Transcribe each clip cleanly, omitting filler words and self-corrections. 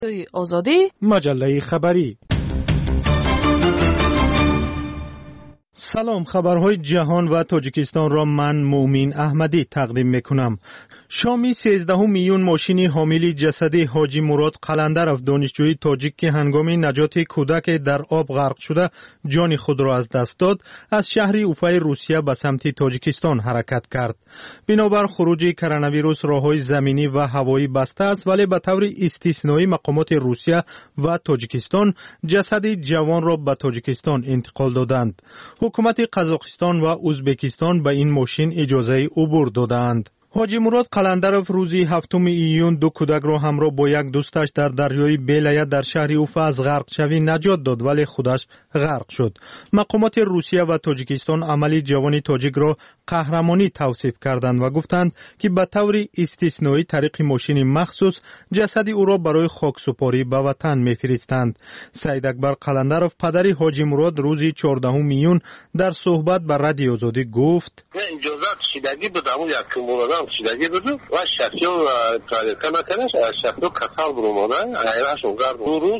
آزادی مجله خبری. سلام، خبرهای جهان و تاجیکستان را من مومین احمدی تقدیم میکنم. شامی 13 میلیون ماشین حامل جسد حاجی مراد قلندرов دانشجوی تاجیک که هنگام نجات کودک در آب غرق شده جان خود را از دست داد، از شهر اوفای روسیه به سمت تاجیکستان حرکت کرد. بنابر خروج کرونا ویروس راههای زمینی و هوایی بسته است، ولی به طور استثنایی مقامات روسیه و تاجیکستان جسد جوان را به تاجیکستان انتقال دادند. حکومت قزاقستان و ازبکستان به این ماشین اجازه عبور دادند. حاجی مراد قلندرов روزی 7 ایون دو کودک را همراه با یک دوستش در دریای بیلیه در شهر اوفا از غرق شوی نجات داد، ولی خودش غرق شد. مقامات روسیه و تاجیکستان عملی جوان تاجیک را قهرمانی توصیف کردند و گفتند که به طور استثنایی طریق ماشین مخصوص جسد او را برای خاکسپاری به وطن می‌فرستند. سید اکبر قلندرов پدر حاجی مراد روزی 14 ایون در صحبت با رادیو آزادی گفت: شیدگی بودم و یک مولادم شیدگی بودم و شخصیون تاریخه نکنش شخصیون کسال برو ماده ایرهش اونگر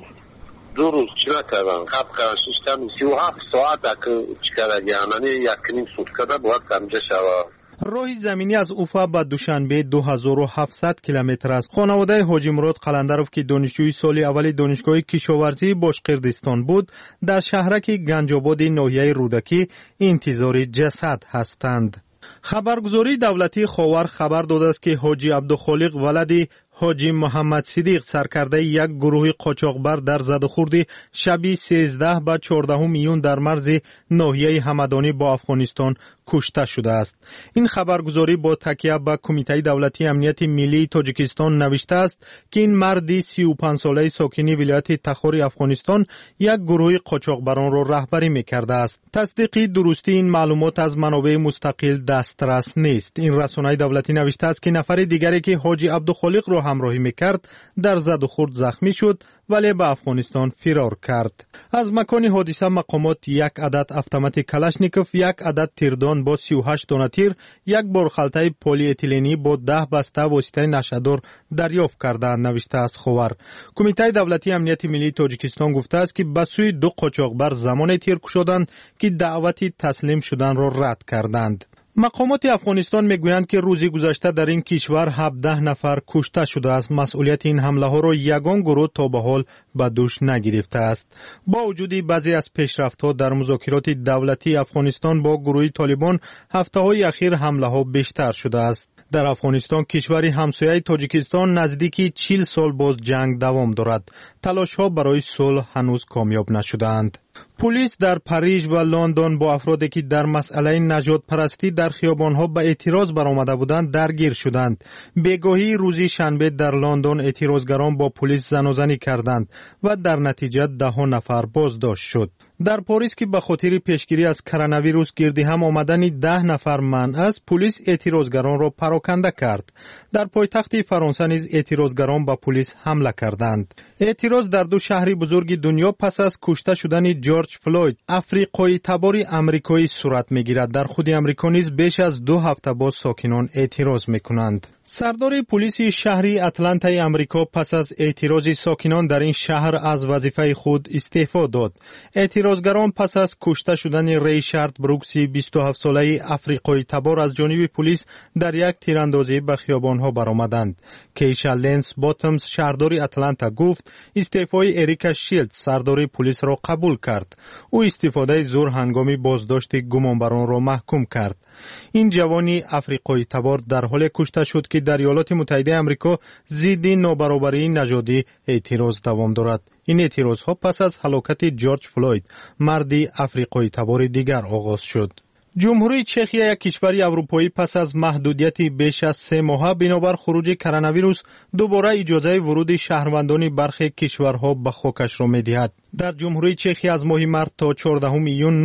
دو روز چی نکردم خب کردم 37 ساعت چی کردم یعنی یک نیم سوتکده باید کمجه شود. راه زمینی از اوفا به دوشنبه 2700 کیلومتر است. خانواده حاجی مراد قلندرов که دانشجوی سال اول دانشگاه کشاورزی باشقردستان بود، در شهرک گنجاباد ناحیه رودکی انتظار جسد هستند. خبرگزاری دولتی خاور خبر داده است که حاجی عبدالخالق ولد حاجی محمد صدیق سرکرده یک گروه قاچاقبر در زدخورد شب 13 به 14 میون در مرز ناحیه همدانی با افغانستان کشته شده است. این خبرگزاری با تکیه به کمیته دولتی امنیت ملی تاجیکستان نوشته است که این مرد 35 ساله ساکن ولایت تخار افغانستان یک گروه قاچاقبران را رهبری می‌کرده است. تصدیق درستی این معلومات از منابع مستقل دسترس نیست. این رسانه دولتی نوشته است که نفر دیگری که حاجی عبدالخالق را همراهی می‌کرد در زد و خورد زخمی شد ولی به افغانستان فرار کرد. از مکان حادثه مقامات یک عدد اتومات کلاشنیکوف، یک عدد تیردان با 38 دانه تیر، یک بارخلطه پلی اتیلنی با 10 بسته واسطه نشه‌دار دریافت کردند، نوشته است خبر. کمیته دولتی امنیت ملی تاجیکستان گفته است که به سوی دو قاچاقبر زمان تیر کشیدند که دعوت تسلیم شدن را رد کردند. مقامات افغانستان میگویند که روزی گذشته در این کشور 17 نفر کشته شده است. مسئولیت این حمله ها را یگان گروه تا به حال به دوش نگرفته است. با وجود بعضی از پیشرفت‌ها در مذاکرات دولتی افغانستان با گروه طالبان، هفته‌های اخیر حمله ها بیشتر شده است. در افغانستان کشور همسایه تاجیکستان نزدیکی 40 سال باز جنگ دوام دارد. تلاش‌ها برای صلح هنوز کامیاب نشده‌اند. پلیس در پاریژ و لندن با افرادی که در مسئله نجات پرستی در خیابان‌ها به اعتراض برآمده بودند درگیر شدند. بگاهی روزی شنبه در لندن اعتراضگران با پلیس زناشویی کردند و در نتیجه 10 نفر بازداشت شد. در پاریس که به خاطر پیشگیری از کرونا ویروس گردی هم آمدن 10 نفر منع است، پلیس اعتراضگران را پراکنده کرد. در پایتخت فرانسه نیز اعتراضگران به پلیس حمله کردند. اعتراض در دو شهر بزرگ دنیا پس از کشته شدن جورج فلوید افریقایی تبار آمریکایی صورت میگیرد. در خود آمریکا نیز بیش از 2 هفته باز ساکنان اعتراض میکنند. سردار پلیس شهری اتلانتای آمریکا پس از اعتراض ساکنان در این شهر از وظیفه خود استعفا داد. اعتراضگران پس از کشته شدن ریچارد بروکسی 27 ساله افریقایی تبار از جانب پلیس در یک تیراندازی به خیابان‌ها برآمدند. کیشا لنس باتمز شهردار اتلانتا گفت استعفای اریکا شیلد سردار پلیس را قبول کرد. او استفاده زور هنگامی بازداشت گمانبران را محکوم کرد. این جوانی افریقایی تبار در حال کشته شد که در ایالات متحده آمریکا ضد نابرابری نژادی اعتراض دوام دارد. این اعتراضها پس از هلاکت جورج فلوید مردی افریقایی تبار دیگر آغاز شد. جمهوری چخیا یک کشور اروپایی پس از محدودیت بیش از 3 ماه بنابر خروج کرونا ویروس دوباره اجازه ورود شهروندان برخی کشورها به خاکش را می‌دهد. در جمهوری چخیا از ماه مارس تا 14 میلیون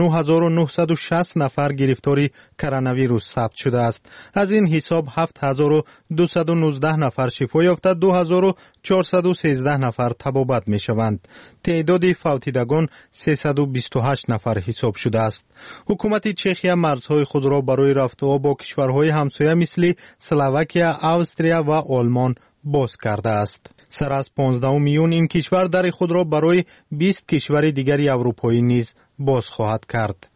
9960 نفر گرفتاری کرونا ویروس ثبت شده است. از این حساب 7219 نفر شفا یافته، 2413 نفر تبابت می‌شوند. تعداد فوتیدگان 328 نفر حساب شده است. حکومت چخیا مرزهای خود را برای رفت و با کشورهای همسایه مثل اسلواکیا، استریا و آلمان باز کرده است. سر از 15 میون این کشور در خود را برای 20 کشور دیگر اروپایی نیز باز خواهد کرد.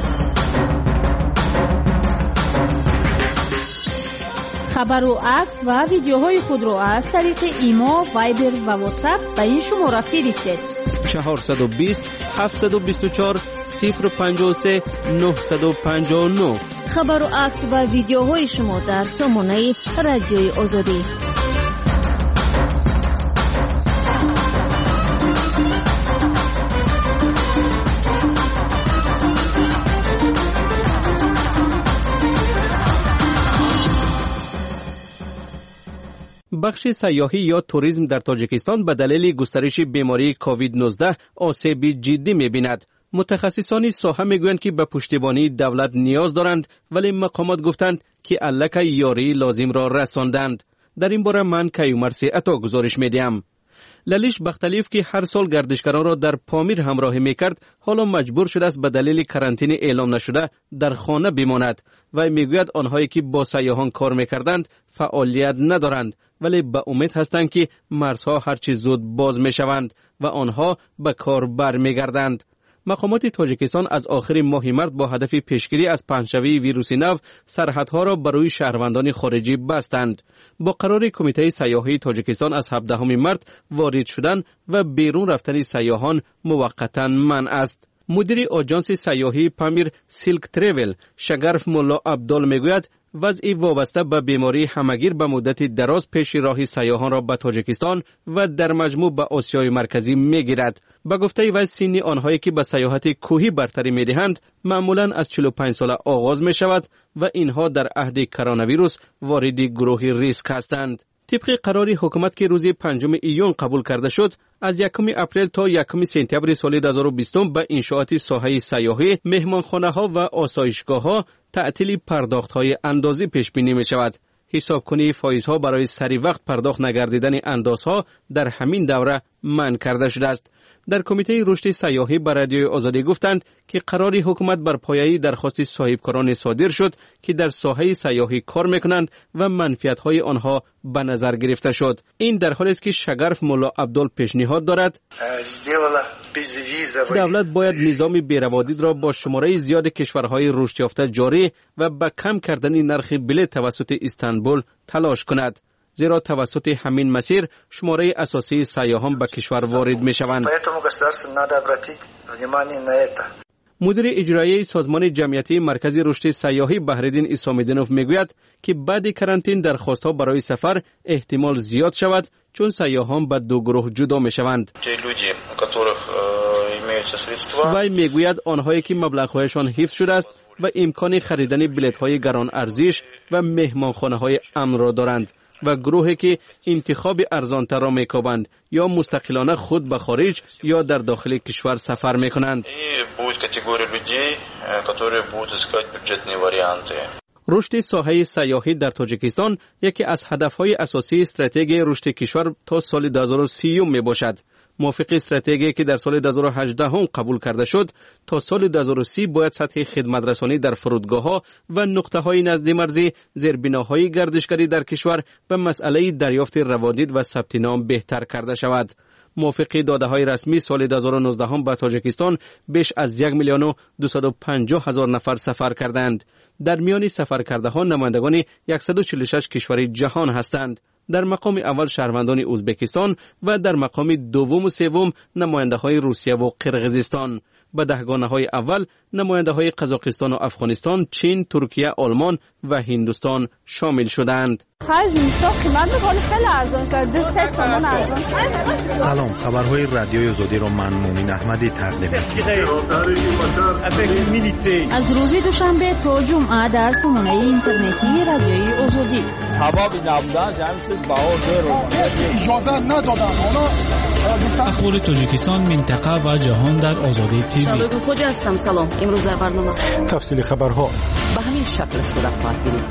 خبر و عکس و ویدیوهای خود را از طریق ایما، وایبر و واتساپ به این شماره فرستید: 420 724 053 959. خبر و عکس و ویدیوهای شما در سامانه رادیوی آزادی. بخش سیاحی یا توریسم در تاجیکستان به دلیل گسترش بیماری کووید 19 آسیب جدی می‌بیند. متخصصان ساحه میگویند که به پشتیبانی دولت نیاز دارند، ولی مقامات گفتند که الک یاری لازم را رساندند. در این باره من کیومر عطا گزارش میدیم. للیش بختلیف که هر سال گردشگران را در پامیر همراهی میکرد، حالا مجبور شده است به دلیل کرانتین اعلام نشده در خانه بماند و میگوید آنهایی که با سیاحان کار میکردند فعالیت ندارند، ولی به امید هستند که مرزها هرچی زود باز میشوند و آنها به کار برمیگردند. مقامات تاجیکستان از آخر ماه مارس با هدف پیشگیری از پنجشنبه ویروس نو سرحدها را برای شهروندان خارجی بستند. با قرار کمیته سیاحی تاجیکستان از 17 مارس وارد شدن و بیرون رفتن سیاحان موقتا منع است. مدیر آژانس سیاحی پامیر سیلک تریول شگرف مولا عبدال میگوید وضعی وابسته به بیماری همگیر به مدت دراز پیش راه سیاحان را به تاجیکستان و در مجموع به آسیای مرکزی میگیرد. به گفته وی سن آنهایی که به سیاحت کوهی برتری میدهند معمولا از 45 سال آغاز می شود و اینها در عهد کرونا ویروس وارد گروه ریسک هستند. طبق قرار حکومت که روز 5 ایون قبول کرده شد، از 1 اپریل تا 1 سپتامبر سال 2020 به انشاءات ساحه سیاحی، مهمانخانه‌ها و آسایشگاه‌ها تعطیل پرداخت‌های اندازی پیش بینی می‌شود. حسابکنی فایزها برای سری وقت پرداخت نگردیدن اندازها در همین دوره منع کرده شده است. در کمیته رشد سیاحی به رادیوی آزادی گفتند که قرار حکومت بر پایه درخواست صاحبکاران صادر شد که در ساحه سیاحی کار میکنند و منفعت‌های آنها به نظر گرفته شد. این در حالی است که شگرف مولا عبدال پیشنهاد دارد دولت باید نظام بیروادید را با شماره زیاد کشورهای رشد یافته جاری و به کم کردن نرخ بلیط توسط استانبول تلاش کند، زیرا توسط همین مسیر شماره اساسی سیاحان به کشور وارد می شوند. مدیر اجرایی سازمان جمعیتی مرکز رشد سیاحی بهرالدین اسامیدینوف میگوید که بعد کرانتین درخواست‌ها برای سفر احتمال زیاد شود، چون سیاحان به دو گروه جدا می شوند. وی میگوید آنهایی که مبلغ‌هایشان حفظ شده است و امکان خریدن بلیط‌های گران ارزش و مهمانخانه‌های امن را دارند و گروهی که انتخاب ارزان‌تر را می‌کوبند یا مستقلانه خود به خارج یا در داخل کشور سفر می‌کنند. رشد ساحه سیاحی در تاجیکستان یکی از هدف‌های اساسی استراتژی رشد کشور تا سال 2030 میباشد. موافق استراتژی که در سال 2018 هم قبول کرده شد، تا سال 2030 باید سطح خدمت‌رسانی در فرودگاه‌ها و نقطه‌های نزد مرزی، زیربناهای گردشگری در کشور و مسئله دریافت روادید و ثبت نام بهتر کرده شود. موافق داده‌های رسمی سال 2019 به تاجیکستان بیش از 1,250,000 نفر سفر کردند. در میان سفرکرده‌ها نمایندگان 146 کشور جهان هستند. در مقام اول شهروندان ازبکستان و در مقام دوم و سوم نماینده‌های روسیه و قرقیزستان. به دهگانه‌های اول نماینده‌های قزاقستان و افغانستان، چین، ترکیه، آلمان و هندوستان شامل شدند. سلام، خبرهای رادیوی آزادی را من مومن احمدی تقدیم می‌کنم. از روز دوشنبه تا جمعه در سامانه اینترنتی رادیوی آزادی. اخبار تاجیکستان، منطقه و جهان در آزادی تیوی. شبکه خوجا هستم. سلام. امروز در برنامه تفصیل خبرها به همین شکل صورت خواهد گرفت.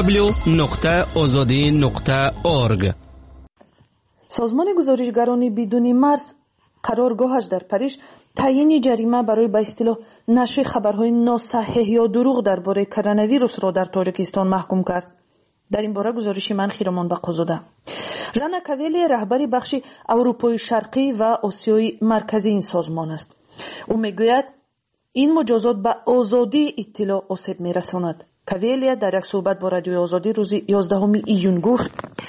www.azadi.org. سازمان گزارشگران بدون مرز قرارگاهش در پاریس تعیین جریمه برای به اصطلاح نشر خبرهای ناصحیح یا دروغ درباره کرونا ویروس را در تاجیکستان محکوم کرد. در این باره گزارش من خیرمان بقازاده. ژانا کاولی رهبر بخش اروپای شرقی و آسیای مرکزی این سازمان است. او میگوید این مجازات به آزادی اطلاع آسیب میرساند. کاولی در یک صحبت با رادیوی آزادی روز 11 ایون گفت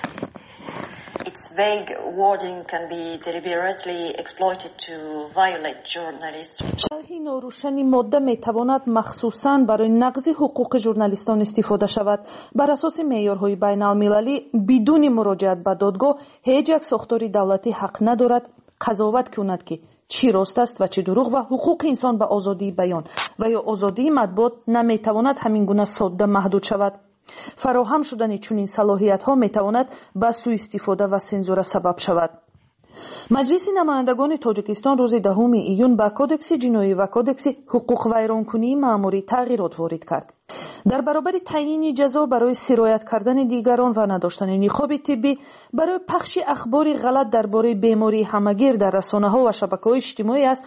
Its vague wording can be deliberately exploited to violate journalists. شرح ناروشن ماده میتواند مخصوصاً برای نقض حقوق ژورنالیستان استفاده شود. بر اساس معیارهای بین المللی بدون مراجعت به دادگاه هیچ یک ساختار دولتی حق ندارد قضاوت کند که چی راست است و چی دروغ و حقوق انسان به آزادی بیان و یا آزادی مطبوعات نمیتواند همین گونه ساده محدود شود. فراهم شدن چنین صلاحیت ها میتواند به سوء استفاده و سانسور سبب شود. مجلس نمایندگان تاجیکستان روز 10 ایون به کودکس جنایی و کودکس حقوق ویرانکنی مأموری تغییرات وارد کرد. در برابر تعیین جزا برای سرایت کردن دیگران و نداشتن نقاب طبی، برای پخش اخبار غلط درباره بیماری همگیر در رسانه‌ها و شبکه‌های اجتماعی است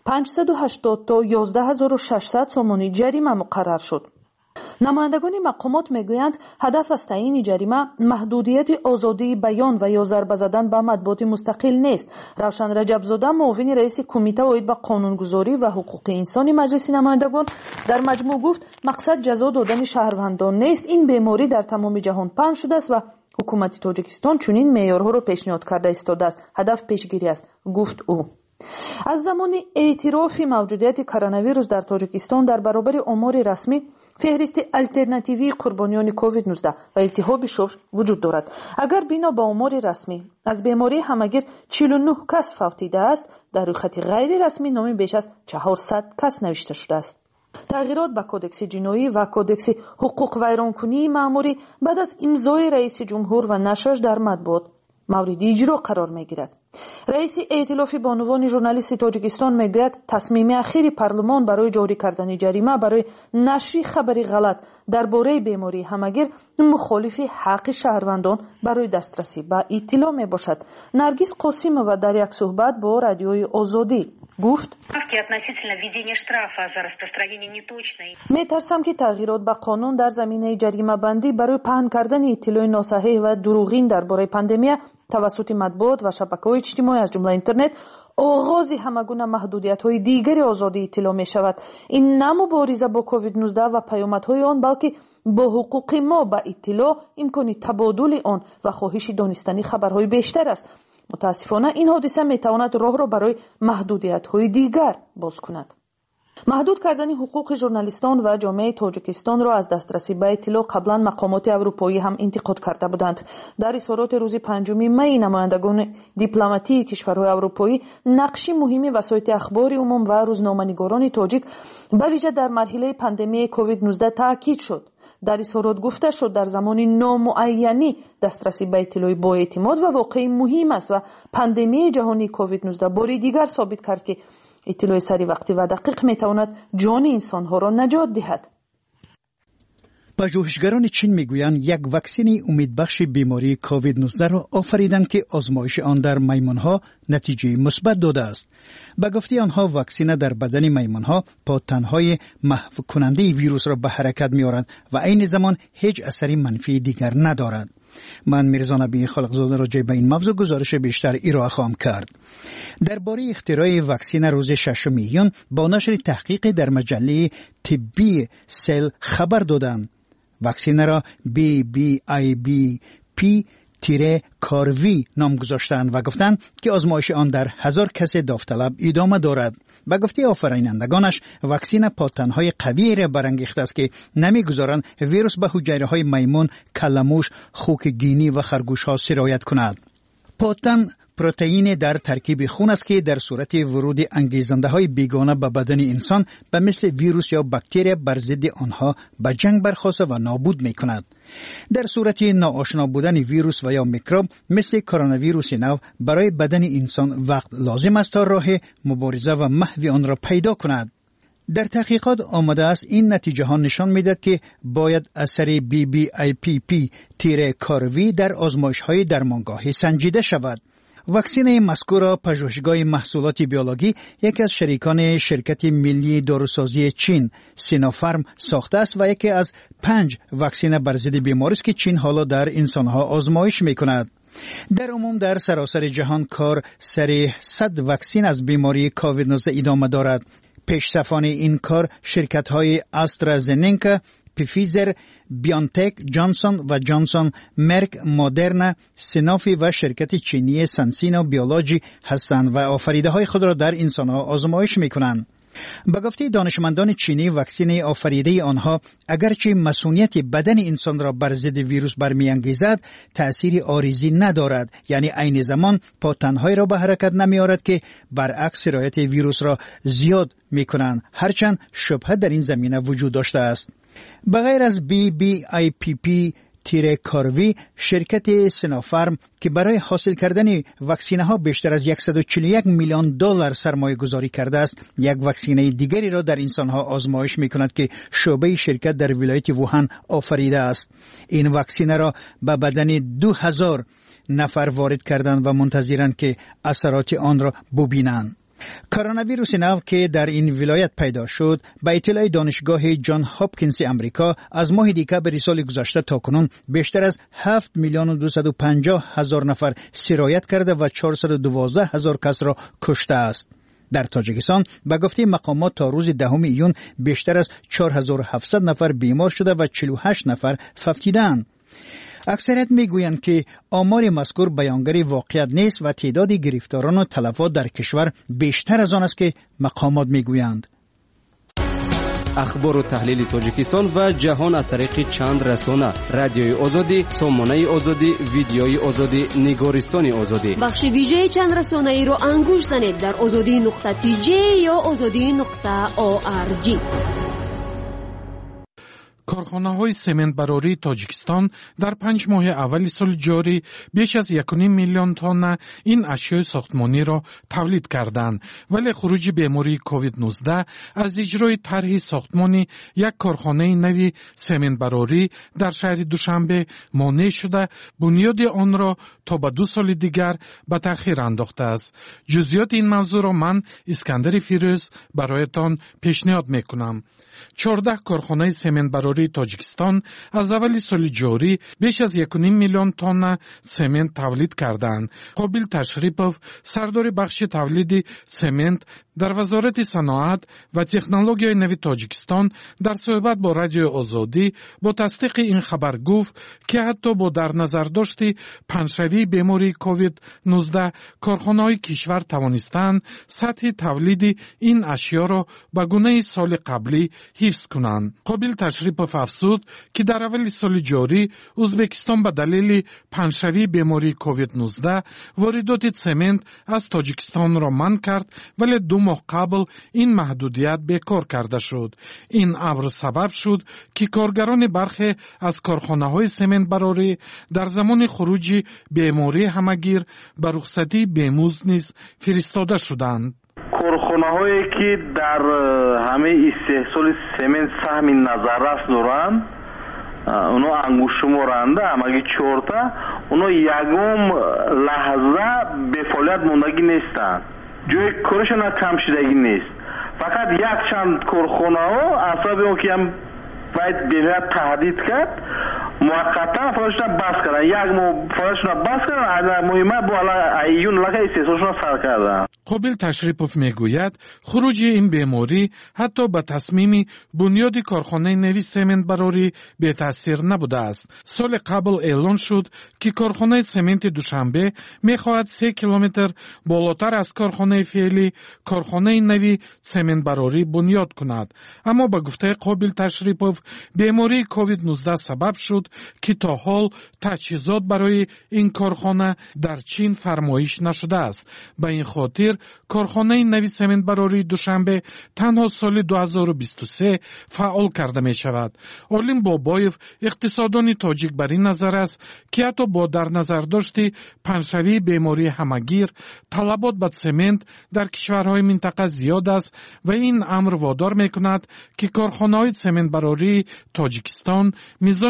580 تا 11600 سومانی جریمه مقرر شد. نمایندگان مقامات میگویند هدف از تعیین جریمه محدودیت آزادی بیان و یا ضربه زدن به مطبوعات مستقل نیست. روشن رجبزاده معاون رئیس کمیته واحد به قانونگذاری و حقوق انسانی مجلس نمایندگان در مجموع گفت مقصد جزا دادن شهروندان نیست. این بیماری در تمام جهان پنهان شده است و حکومت تاجیکستان چنین معیارها را پیشنهاد کرده ایستاده است. هدف پیشگیری است، گفت او. از زمان اعتراف موجودیت کرونا ویروس در تاجیکستان در برابر آمار رسمی فهرست الटरनेटिव्ی قربانیان کووید 19 و التهاب شش وجود دارد. اگر بنا به آمار رسمی از بیماری همگیر 49 کس فوتیده است، در خط غیر رسمی نامی بیش از 400 کس نوشته شده است. تغییرات به کودکس جنایی و کودکس حقوق ویرانکنی مأموری بعد از امضای رئیس جمهور و نشرش در مطبوعات مورد اجرا قرار میگیرد. رئیس ائتلاف بانوان ژورنالیست تاجیکستان میگوید تصمیم اخیر پارلمان برای جاری کردن جریمه برای نشر خبری غلط درباره بیماری همگیر مخالف حق شهروندان برای دسترسی به اطلاع می باشد. نرگس قاسمова در یک صحبت با رادیوی آزادی گفت میترسم که تغییرات به قانون در زمینه جریمه بندی برای پهن کردن اطلاع ناصحیح و دروغین درباره پاندمی توسط مطبوعات و شبکه‌های اجتماعی از جمله اینترنت آغاز همگونه محدودیت‌های دیگر آزادی اطلاع می‌شود. این نه مبارزه با کووید 19 و پیامدهای آن بلکه با حقوق ما به اطلاع، امکان تبادل آن و خواهش دانستن خبرهای بیشتر است. متاسفانه این حادثه می‌تواند راه را برای محدودیت‌های دیگر باز کند. محدود کردن حقوق ژورنالیستان و جامعه تاجیکستان را از دسترسی به اطلاع قبلا مقامات اروپایی هم انتقاد کرده بودند. در اظهارات روز 5 می نمایندگان دیپلماتی کشورهای اروپایی نقش مهمی وسایط اخبار عموم و روزنامه‌نگاران تاجیک به ویژه در مرحله پاندمی کووید 19 تاکید شد. در اظهارات گفته شد در زمان نامعینی دسترسی به اطلاع با اعتماد و واقعی مهم است و پاندمی جهانی کووید 19 بار دیگر ثابت کرد که اطلاع سری وقتی و دقیق میتواند جان انسانها را نجات دهد. پژوهشگران چین میگویند یک واکسن امیدبخش بیماری کووید 19 را آفریدند که آزمایش آن در میمانها نتیجه مثبت داده است. به گفته آنها واکسن در بدن میمانها پاتنهای محو کننده ویروس را به حرکت میآورد و عین زمان هیچ اثری منفی دیگر ندارد. من میرزا نبی خالقزاده راجع به این موضوع گزارش بیشتر ارائه خواهم کرد. درباره اختراع واکسن روز 6 ایون با نشر تحقیق در مجله طبی سل خبر دادند. واکسن را BBIBP-کاروی نام گذاشتند و گفتند که آزمایش آن در 1000 کس داوطلب ادامه دارد. به گفته آفرینندگانش واکسن پاتنهای قوی را برانگیخته است که نمیگذارند ویروس به حجره‌های میمون، کلموش، خوک گینی و خرگوش‌ها سرایت کند. پاتن پروتئین در ترکیب خون است که در صورت ورود انگیزنده‌های بیگانه به بدن انسان به مثل ویروس یا باکتری بر ضد آنها به جنگ برخاسته و نابود می‌کند. در صورت ناآشنا بودن ویروس و یا میکروب مثل کرونا ویروس نو برای بدن انسان وقت لازم است تا راه مبارزه و محو آن را پیدا کند. در تحقیقات آمده است این نتیجه ها نشان می‌دهد که باید اثر BBIPP-کاروی در آزمایش‌های درمانگاهی سنجیده شود. واکسین مذکور پژوهشگاه محصولات بیولوژی یکی از شریکان شرکت ملی داروسازی چین سینوفارم ساخته است و یکی از 5 واکسن بر ضد بیماری است که چین حالا در انسانها آزمایش می‌کند. در عموم در سراسر جهان کار سر 100 واکسن از بیماری کووید 19 ادامه دارد. پیشرفان این کار شرکت‌های آسترازنکا، پفیزر، بیانتک، جانسون و جانسون، مرک، مدرنا، سنوفی و شرکت چینی سانسینو بیولوژی هستند و آفریده های خود را در انسانها آزمایش می کنند. به گفته دانشمندان چینی واکسن آفریده آنها اگرچه مسئولیت بدن انسان را بر ضد ویروس برمی‌انگیزد تأثیر عارضی ندارد، یعنی عین زمان پاتن‌های را به حرکت نمی‌آورد که برعکس سرایت ویروس را زیاد می‌کنند، هرچند شبهه در این زمینه وجود داشته است. بغیر از BBIPP کاروی شرکت سینوفارم که برای حاصل کردن واکسینه ها بیشتر از 141 میلیون دلار سرمایه گذاری کرده است، یک واکسینه دیگری را در انسان ها آزمایش می کند که شعبه شرکت در ولایت ووهان آفریده است. این واکسینه را به بدن 2000 نفر وارد کردند و منتظرند که اثرات آن را ببینند. کرونا ویروس نو که در این ولایت پیدا شد به اطلاع دانشگاه جان هاپکینز امریکا از ماه دکبر سال گذشته تا کنون بیشتر از 7,250,000 نفر سرایت کرده و 412,000 کس را کشته است. در تاجیکستان به گفته مقامات تا روز 10 ایون بیشتر از 4,700 نفر بیمار شده و 48 نفر فوتیدند. اکثریت میگویند که آمار مذکور بیانگر واقعیت نیست و تعداد گرفتاران و تلفات در کشور بیشتر از آن است که مقامات میگویند. اخبار و تحلیل تاجیکستان و جهان از طریق چند رسانه: رادیوی آزادی، سامانه آزادی، ویدیوی آزادی، نگارستان آزادی. بخش ویژه چند رسانه ای را انگوش زنید در azadi.tj یا azadi.org. کارخانه‌های سمنت براری تاجیکستان در 5 ماه اول سال جاری بیش از 1.5 میلیون تن این اشیاء ساختمانی را تولید کردند، ولی خروج بیماری کووید 19 از اجرای طرح ساختمانی یک کارخانه نوی سمنت براری در شهر دوشنبه مانع شده بنیاد آن را تا به 2 سال دیگر به تأخیر انداخته است. جزئیات این موضوع را من اسکندر فیروز برایتان پیشنهاد میکنم. 14 کارخانه سمنت براری تاجیکستان از اول سال جاری بیش از 1.5 میلیون تن سمنت تولید کردند. قابل تشریفوف، سردار بخش تولید سمنت در وزارت صنعت و تکنولوژی نوی تاجیکستان در صحبت با رادیو آزادی با تصدیق این خبر گفت که حتی با در نظر داشت پنجشوی بیماری کووید 19 کارخانه‌های کشور توانستند سطح تولید این اشیا را به گونه سال قبلی حفظ کنند. قابل تشریفوف افزود که در اول سال جاری ازبکستان به دلیل پنجشوی بیماری کووید 19 واردات سمنت از تاجیکستان را منع کرد، ولی 2 ماه قبل این محدودیت بیکار کرده شد. این امر سبب شد که کارگران برخی از کارخانه‌های سمنت براری در زمان خروج بیماری همگیر به رخصتی بیمزد نیز فرستاده شدند. کارخانه‌هایی که در همه استحصال سمنت سهم نظارت دارند اونا انگوش شمارنده همگی 4 تا اونا یکم لحظه به فعالیت موندگی نیستند، جای کارشون کم شدگی نیست. فقط یک چند کارخانه ها اصابی اون که هم باید بیمه تهدید کرد موقتا فعالیتشون بس کردن، یک ماه فعالیتشون بس کردن، مهمه با ایون لکه استحصالشون سر کردن. قابل تشریفوف میگوید خروج این بیماری حتی به تصمیم بنیاد کارخانه نوی سمنت براری به تاثیر نبوده است. سال قبل اعلان شد که کارخانه سمنت دوشنبه میخواهد 3 کیلومتر بالاتر از کارخانه فعلی کارخانه نوی سمنت براری بنیاد کند، اما به گفته قابل تشریفوف بیماری کووید 19 سبب شد که تا حال تجهیزات برای این کارخانه در چین فرمایش نشده است. به این خاطر کارخانه نوی سمنت براری دوشنبه تنها سال 2023 فعال کرده می شود. علیم بابایف اقتصاددان تاجیک بر این نظر است که حتی با در نظر داشتی پنجشوی بیماری همگیر طلبات به سمنت در کشورهای منطقه زیاد است و این امر وادار می کند که کارخانه های سمنت براری تاجیکستان میزان تولید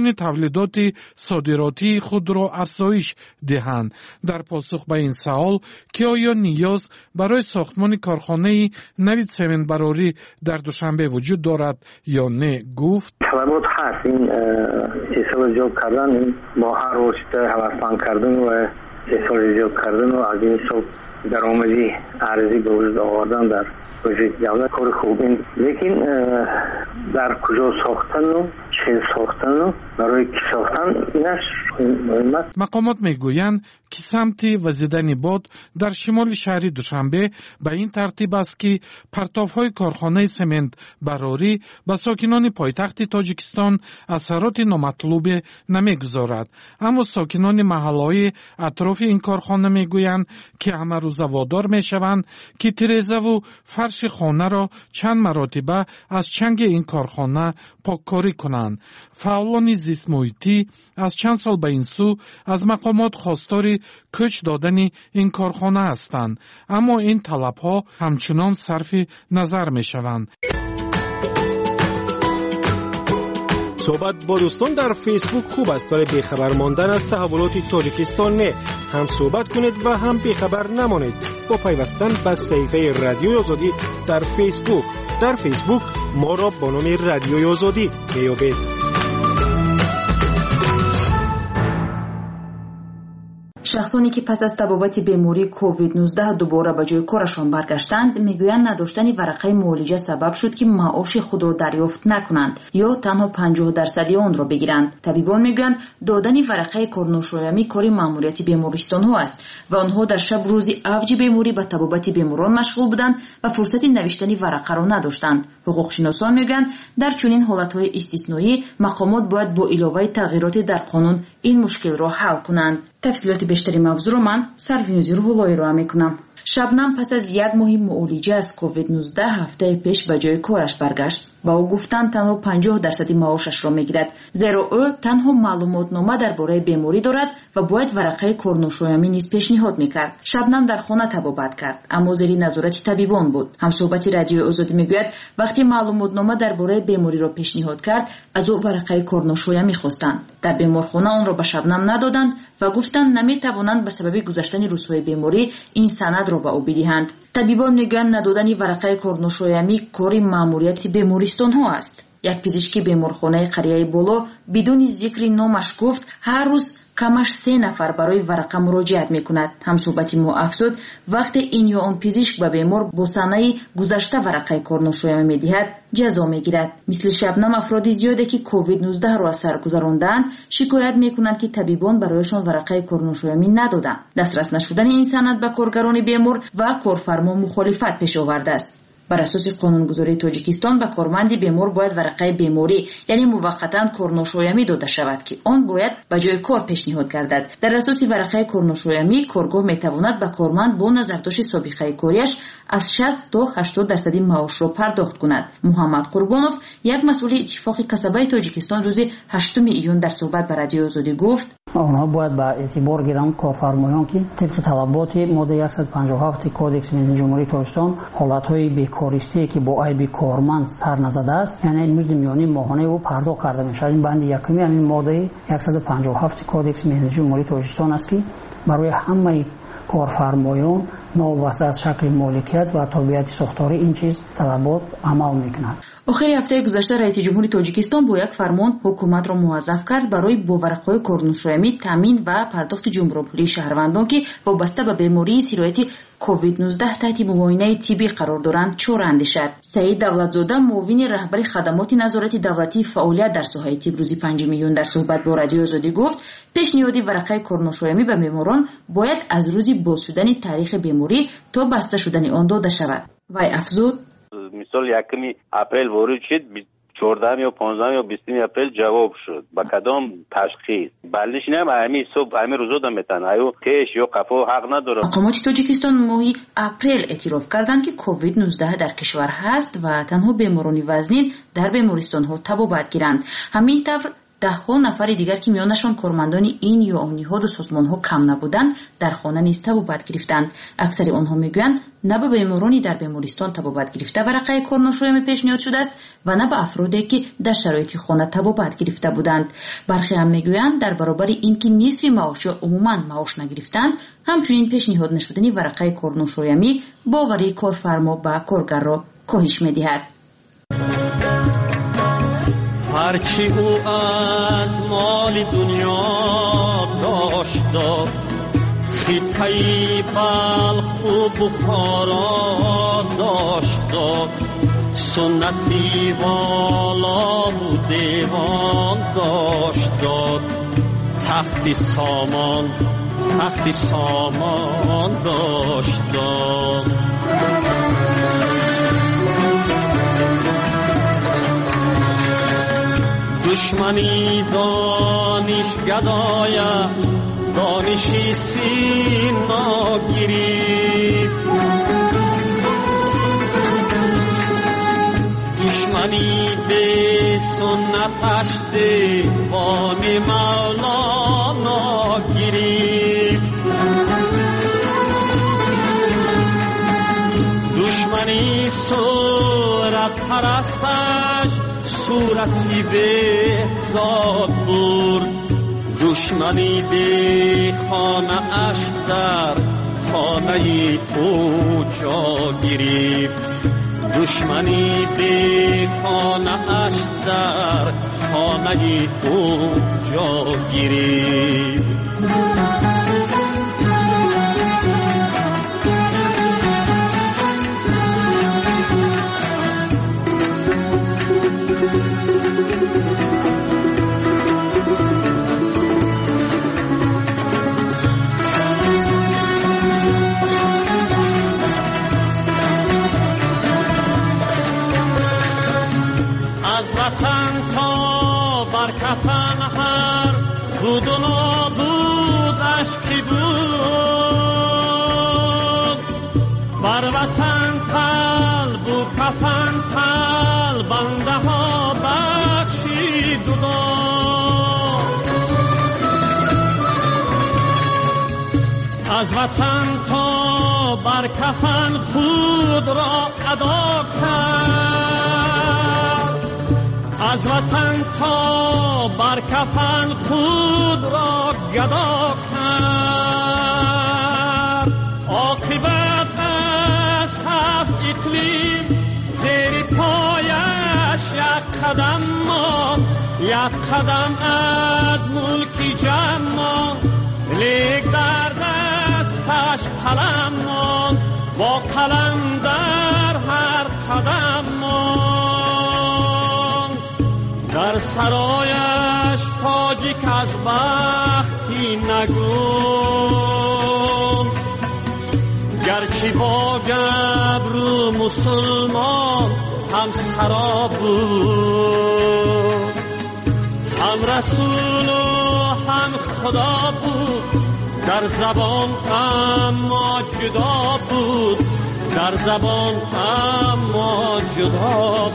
واردات صادراتی خود را افزایش دهند. در پاسخ به این سوال که آیا نیاز برای ساختمان کارخانه نوید سمنت براری در دوشنبه وجود دارد یا نه گفت طلبات هست. این احسال ایجاد کردن با هر واسطه هوسمند کردن و احسال ایجاد کردن و از این حساب درآمدی ارزی به وجود آوردن در پروژه دولت کار خوب این، لیکن در کجا ساختن و چه ساختن و برای کی ساختن اینش مهمه. مقامات میگویند که سمت وزیدن باد در شمال شهر دوشنبه به این ترتیب است که پرتاب‌های کارخانه سمنت براری به ساکنان پایتخت تاجیکستان اثرات نامطلوب نمیگذارد، اما ساکنان محله‌های اطراف این کارخانه میگویند که همه روزه وادار میشوند که تریزه و فرش خانه را چند مرتبه از چنگ این کارخانه پاککاری کنند. فعالان زیست محیطی از چند سال به این سو از مقامات خواستار کوچ دادن این کارخانه هستند، اما این طلبها همچنان صرف نظر می شوند. صحبت با دوستان در فیسبوک خوب است، ولی بیخبر ماندن از تحولات تاجیکستان نه. هم صحبت کنید و هم بیخبر نمانید با پیوستن به صفحه رادیوی آزادی در فیسبوک. در فیسبوک ما را با نام رادیوی آزادی میابید. شخصانی که پس از تبابت بیماری کووید 19 دوباره به جای کارشان برگشتند میگویند نداشتن ورقه معالجه سبب شد که معاش خود را دریافت نکنند یا تنها 50% آن را بگیرند. طبیبان میگویند دادن ورقه کارنوشایمی کار ماموریت بیمارستان ها است و آنها در شب روز اوج بیماری به تبابت بیماران مشغول بودند و فرصت نوشتن ورقه را نداشتند. حقوق شناسان میگویند در چنین حالتهای استثنایی مقامات باید با علاوه تغییرات در قانون این مشکل را حل کنند. تفصیلات بیشتری موضوع رو من سروینوزی روح‌اللهی رو میکنم. شبنم پس از یک ماه معالجه از کووید 19 هفته پیش به جای کارش برگشت. با او گفتند تنها 50% معاشش را میگیرد، زیرا او تنها معلوماتنامه درباره بیماری دارد و باید ورقه کارنوشایمی نیز پیشنهاد میکرد. شبنم در خانه تبابت کرد، اما زیر نظارت طبیبان بود. همصحبت رادیو آزادی میگوید وقتی معلوماتنامه درباره بیماری را پیشنهاد کرد از او ورقه کارنوشایمی خواستند. در بیمارخانه آن را به شبنم ندادند و گفتند نمیتوانند به سبب گذشتن روزهای بیماری این سند را به او بدهند. طبیبان میگویند ندادن ورقه کارنوشایمی کار ماموریت بیمارستان ها است. یک پزشکی بیمارخانه قریه بالا بدون ذکر نامش گفت هر روز کمش 3 نفر برای ورقه مراجعت میکند. همصحبت ما افزود وقتی این یا آن پزشک به بیمار با سنه گذشته ورقه کارنوشایمی میدهد جزا میگیرد. مثل شبنم افراد زیادی که کووید 19 را سر گذراندند شکایت میکنند که طبیبان برایشان ورقه کارنوشایمی ندادند. دسترس نشدن این سند به کارگران بیمار و کارفرما مخالفت پیش آورده است. بر اساس قانونگذاری تاجیکستان به کارمند بیمار باید ورقه بیماری یعنی موقتا کارنوشایمی داده شود که آن باید به جای کار پیشنهاد گردد. در اساس ورقه کارنوشایمی کارگاه میتواند به کارمند با نظرداشت سابقه کاریش از 60 تا 80% معاش را پرداخت کند. محمد قربانوف یک مسئول اتفاق کسبه تاجیکستان روز 8 ایون در صحبت با رادیو آزادی گفت آنها باید به اعتبار گیرند کارفرمایان که طبق طلبات ماده 157 کودکس ملی جمهوری تاجیکستان حالتهای بیکاریستی که با عیب کارمند سر نزده است یعنی مزد میانی ماهانه او پرداخت کرده میشود. این بند یکمی همین ماده 157 کودکس ملی جمهوری تاجیکستان است که برای همه کارفرمایان نوابسته از شکل مالکیت و تابعیت ساختاری این چیز طلبات عمل میکند. آخر هفته گذشته رئیس جمهوری تاجیکستان با یک فرمان حکومت را موظف کرد برای با ورقه‌های کارنوشایمی تامین و پرداخت جمهوری شهروندان که وابسته به بیماری سرایت کووید 19 تحت معاینه طبی قرار دارند چارنده شد. سعید دولتزاده معاون رهبر خدمات نظارت دولتی فعالیت در ساحه طب روز 5 میلیون در صحبت با رادیو آزادی گفت پیشنهاد ورقه کارنوشایمی به بیماران باید از روز باز شدن تاریخ بیماری تا بسته شدن آن داده شود. وی افزود مثال 1 اپریل وارد شد 14 یا 15 یا 20 اپریل جواب شد با کدام تشخیص بلش نیم همین صبح همین روزا دم میتن ایو کش یا قفا حق نداره. مقامات تاجیکستان ماهی اپریل اعتراف کردند که کووید 19 در کشور هست و تنها بیماران وزنین در بیمارستان ها تبابت گیرند. همین طور ده‌ها نفر دیگر که میانشان کارمندان این یا آن نهاد و سازمان‌ها کم نبودند در خانه نیز تبابت گرفتند. اکثر آنها میگویند نه به بیمارانی در بیمارستان تبابت گرفته ورقه کار ناشایان پیشنهاد شده است و نه به افرادی که در شرایط خانه تبابت گرفته بودند. برخی هم میگویند در برابر اینکه نصف معاش یا عموما معاش نگرفتند، همچنین پیشنهاد نشدنی ورقه کار ناشایمی باوری کارفرما به کارگر را کاهش می‌دهد. هرچی او از مال دنیا داشت خطه‌ای بلخ و بخارا داشت سنتی والا و دیوان داشت تخت سامان داشت دشمنی دانش گدایش دانشی سینا گریفت دشمنی به سنتش دیوان مولانا گریفت دشمنی صورت پرستش صورتی به ذات برد دشمنی به خانه اش در خانه او جا گرفت دشمنی به خانه اش در خانه او جا گرفت وطن تا بر کفن هر بود و نابودش کی بود بر وطن قلب و کفن قلب بنده ها بخشید و از وطن تا بر کفن خود را ادا کرد از وطن تا بر کفن خود را گدا کرد عاقبت از هفت اقلیم زیر پایش یک قدم از ملکی جمع لیک در دستش قلم ماند با قلم در هر قدم ماند در سرایش تاجیک از بختی نگون گرچه با گبرو مسلمان هم سرا بود هم رسول و هم خدا بود در زبان اما جدا بود در زبان اما جدا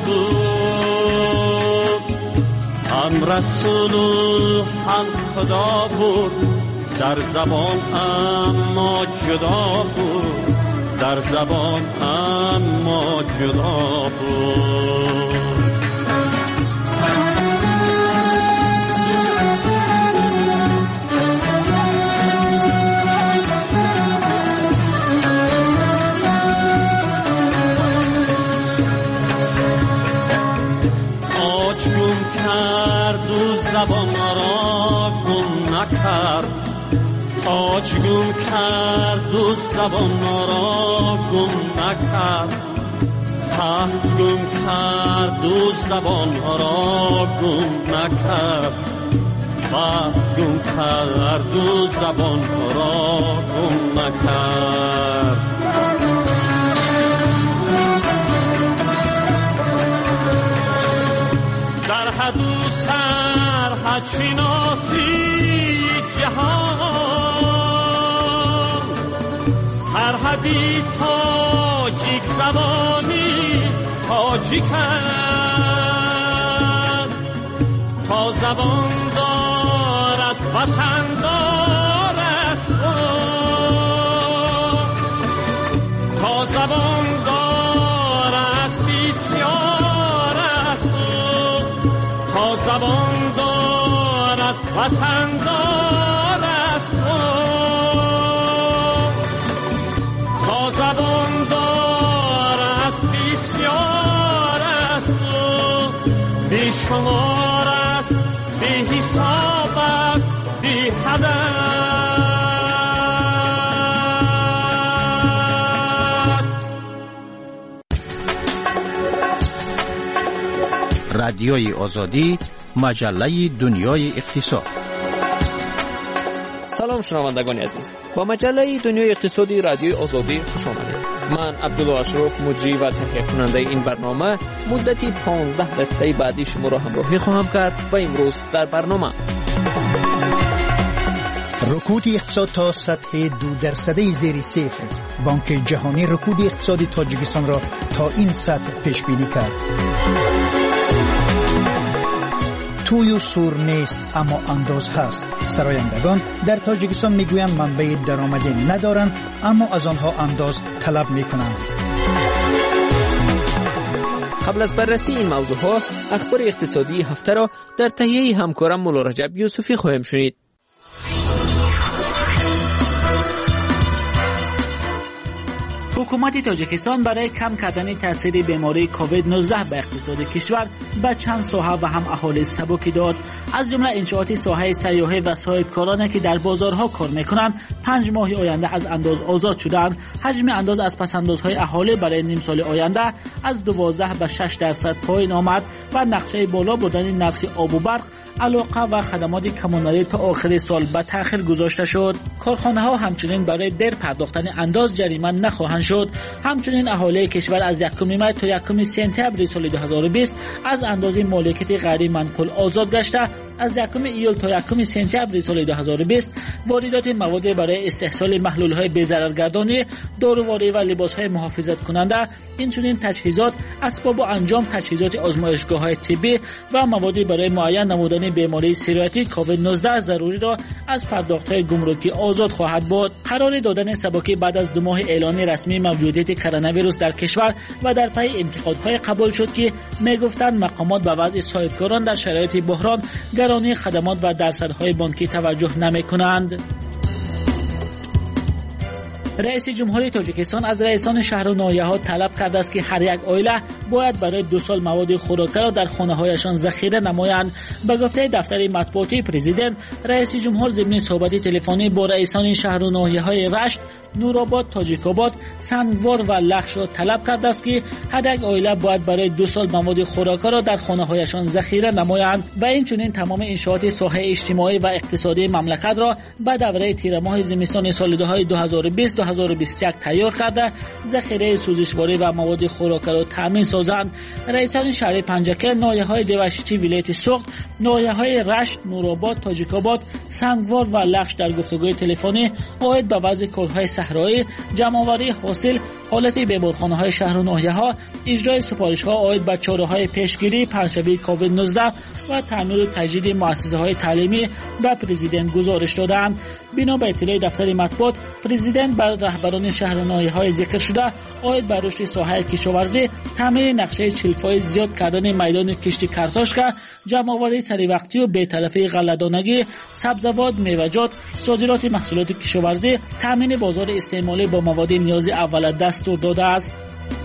بود هم رسول و هم خدا بود در زبان اما جدا بود در زبان اما جدا بود آج گم کرد و زبان را گم نکرد آج گم کرد و زبان را گم نکرد تخت گم کرد و زبان را گم نکرد بخت گم کرد و زبان را گم نکرد در حد و سرحد شناسی جهان سرحدی تاجیک زبانی تاجیک است تا زبان دارد وطن دار است تا زبان دار است بسیار است تا زبان دارد وطن دار است تا زبان دار است بسیار است بی شمار است بی حساب است بی حد رادیوی آزادی، مجله دنیای اقتصاد. سلام شنوندگان عزیز، با مجله دنیای اقتصادی رادیوی آزادی خوش آمدید. من عبدالله اشرف، مجری و تهیه کننده این برنامه، مدتی 15 دقیقه بعدی شما را همراهی خواهم کرد و امروز در برنامه رکود اقتصاد تا سطح 2% زیر صفر. بانک جهانی رکود اقتصادی تاجیکستان را تا این سطح پیش بینی کرد. توی و سور نیست اما انداز هست. سرایندگان در تاجیکستان میگویند منبع درآمدی ندارند اما از آنها انداز طلب میکنند. قبل از بررسی این موضوعها، اخبار اقتصادی هفته را در تهیه همکارم مولا رجب یوسفی خواهیم شنید. حکومت تاجیکستان برای کم کردن تاثیر بیماری کووید 19 به اقتصاد کشور به چند ساحه و هم اهالی سبکی داد. از جمله انشاءات ساحه سیاحت و صاحبکارانی که در بازارها کار میکنند 5 ماه آینده از انداز آزاد شدند. حجم انداز از پس‌اندازهای اهالی برای نیم سال آینده از 12 به 6% پایین آمد و نقشه بالا بردن نرخ آب و برق، علاقه و خدمات کمونالی تا آخر سال به تأخیر گذاشته شد. کارخانه‌ها همچنین برای دیر پرداختن انداز جریمه نخواهند شد. همچنین اهالی کشور از 1 می تا 1 سپتامبر سال 2020 از اندازه مالکیت غیر منقول آزاد گشته. از 1 ایول تا 1 سپتامبر سال 2020 واردات مواد برای استحصال محلول‌های بی‌ضررگردانی، داروواری و لباس‌های محافظت کننده، اینچنین تجهیزات، اسباب و انجام تجهیزات آزمایشگاه‌های طبی و مواد برای معاینه نمودن بیماری سیرویتی کووید 19 ضروری را از پرداخت‌های گمرکی آزاد خواهد بود. قرار دادن سبکی بعد از 2 ماه اعلان رسمی موجودیت کرونا ویروس در کشور و در پی انتقادهای قبول شد که میگفتند مقامات به وضع صاحبکاران در شرایط بحران، گرانی خدمات و درصدهای بانکی توجه نمی‌کنند. رئیس جمهوری تاجیکستان از رئیسان شهر و ناحیه‌ها طلب کرده است که هر یک عائله باید برای 2 سال مواد خوراکی را در خانه‌هایشان ذخیره نمایند. به گفته دفتر مطبوعاتی پرزیدنت، رئیس جمهور ضمن صحبت تلفنی با رئیسان شهر و ناحیه‌های رشت، نورآباد، تاجیک‌آباد، سنگوار و لخش را طلب کرده است که هر یک عائله باید برای 2 سال مواد خوراکی را در خانه‌هایشان ذخیره نمایند و اینچنین تمام انشاءات ساحه اجتماعی و اقتصادی مملکت را به دوره تیر ماه زمستان سالهای 2020-2021 تیار کرده ذخیره سوزشواری و مواد خوراکی را تامین سازند. رئیسان شهر پنجکه، ناحیه‌های دیوشیچی ولایت سوخت، ناحیه‌های رشت، نورآباد، تاجیک‌آباد، سنگوار و لخش در گفتگوی تلفنی عاید به وضع کارهای صحرایی، جمع‌آوری حاصل، حالت بیمارخانه‌های شهر و ناحیه‌ها، اجرای سفارش‌ها عاید به چاره‌های پیشگیری پنجشنبه کووید 19 و تعمیر و تجدید مؤسسه‌های تعلیمی به پرزیدنت گزارش دادند. بنا به اطلاع دفتر مطبوعات، پرزیدنت بر رهبران شهر و ناحیه‌های ذکر شده عاید به رشد ساحه کشاورزی، تعمیر نقشه 40% زیاد کردن میدان کشتی کرساشکه، جمع‌آوری سریع و بی‌تلفی غله‌دانگی، سبزیجات، میوه‌جات، صادرات محصولات کشاورزی، تامین بازار استعمالی با مواد نیاز اول دستور داده است.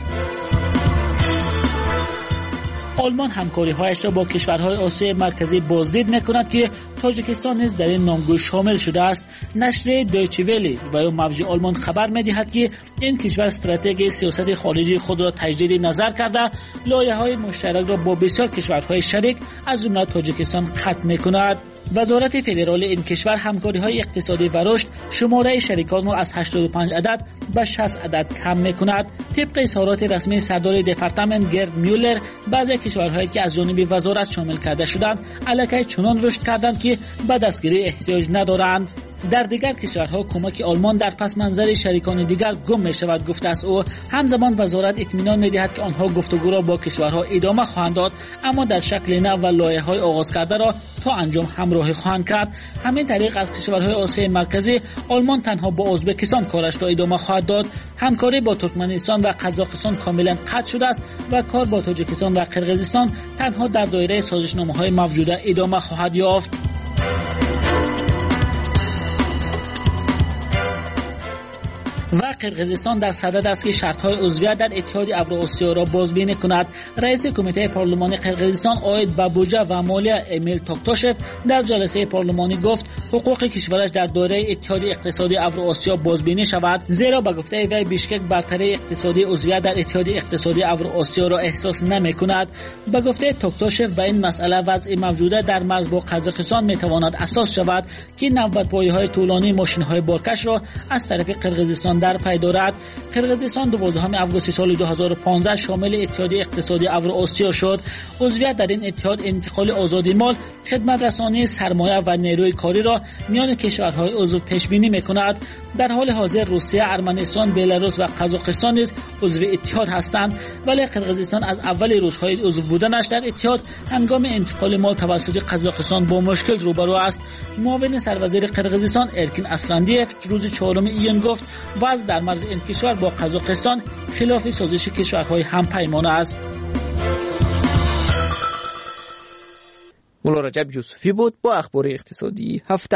آلمان همکاری‌هایش را با کشورهای آسیای مرکزی بازدید می‌کند که تاجیکستان نیز در این نامگو شامل شده است. نشریه دویچه ولی و یا موج آلمان خبر می‌دهد که این کشور استراتژی سیاست خارجی خود را تجدید نظر کرده، لایحه‌های مشترک را با بسیار کشورهای شریک از جمله تاجیکستان ختم می‌کند. وزارت فدرال این کشور همکاری‌های اقتصادی و رشد شماره شریکان را از 85 عدد به 60 عدد کم می‌کند. طبق اظهارات رسمی سردار دپارتمنت گرد میولر، بعضی کشورهایی که از جانب وزارت شامل کرده شدند، علاقه چنان رشد کردند که به دستگیری احتیاج ندارند. در دیگر کشورها کمک آلمان در پس منظر شریکان دیگر گم می شود گفته است او. همزمان وزارت اطمینان می دهد که آنها گفتگو را با کشورها ادامه خواهند داد، اما در شکل نو و لایحه‌های آغاز کرده را تا انجام همراهی خواهند کرد. همین طریق از کشورهای آسیای مرکزی آلمان تنها با ازبکستان کارش را ادامه خواهد داد. همکاری با ترکمنستان و قزاقستان کاملا قطع شده است و کار با تاجیکستان و قرقیزستان تنها در دایره سازشنامه‌های موجوده ادامه خواهد یافت. و قرقیزستان در صدد است که شرط‌های عضویت در اتحاد اوراسیا را بازبینی کند. رئیس کمیته پارلمانی قرقیزستان عاید به بودجه و مالیه امیل توکتاشف در جلسه پارلمانی گفت حقوق کشورش در دایره اتحاد اقتصادی اوراسیا بازبینی شود، زیرا به گفته وی بیشکک برتری اقتصادی عضویت در اتحاد اقتصادی اوراسیا را احساس نمی‌کند. به گفته توکتاشف به این مسئله وضع موجوده در مرز با قزاقستان می‌تواند اساس شود که نوبت‌پایه‌های طولانی ماشین‌های بارکش را از طرف قرقیزستان در پی دارد. قرقیزستان 12 آگوست سال 2015 شامل اتحاد اقتصادی اوراسیا شد. عضویت در این اتحاد انتقال آزادی مال، خدمت رسانی سرمایه و نیروی کاری را میان کشورهای عضو پیش بینی می‌کند. در حال حاضر روسیه، ارمنستان، بلاروس و قزاقستان نیز عضو اتحاد هستند، ولی قرقیزستان از اول روزهای عضو بودنش در اتحاد هنگام انتقال مال توسط قزاقستان با مشکل روبرو است. معاون سروزیر قرقیزستان ارکین اسلندیف روز 4 ایون گفت وضع در مرز این کشور با قزاقستان خلاف سازش کشورهای همپیمانه است. مولا رجب یوسفی بود با اخبار اقتصادی هفته.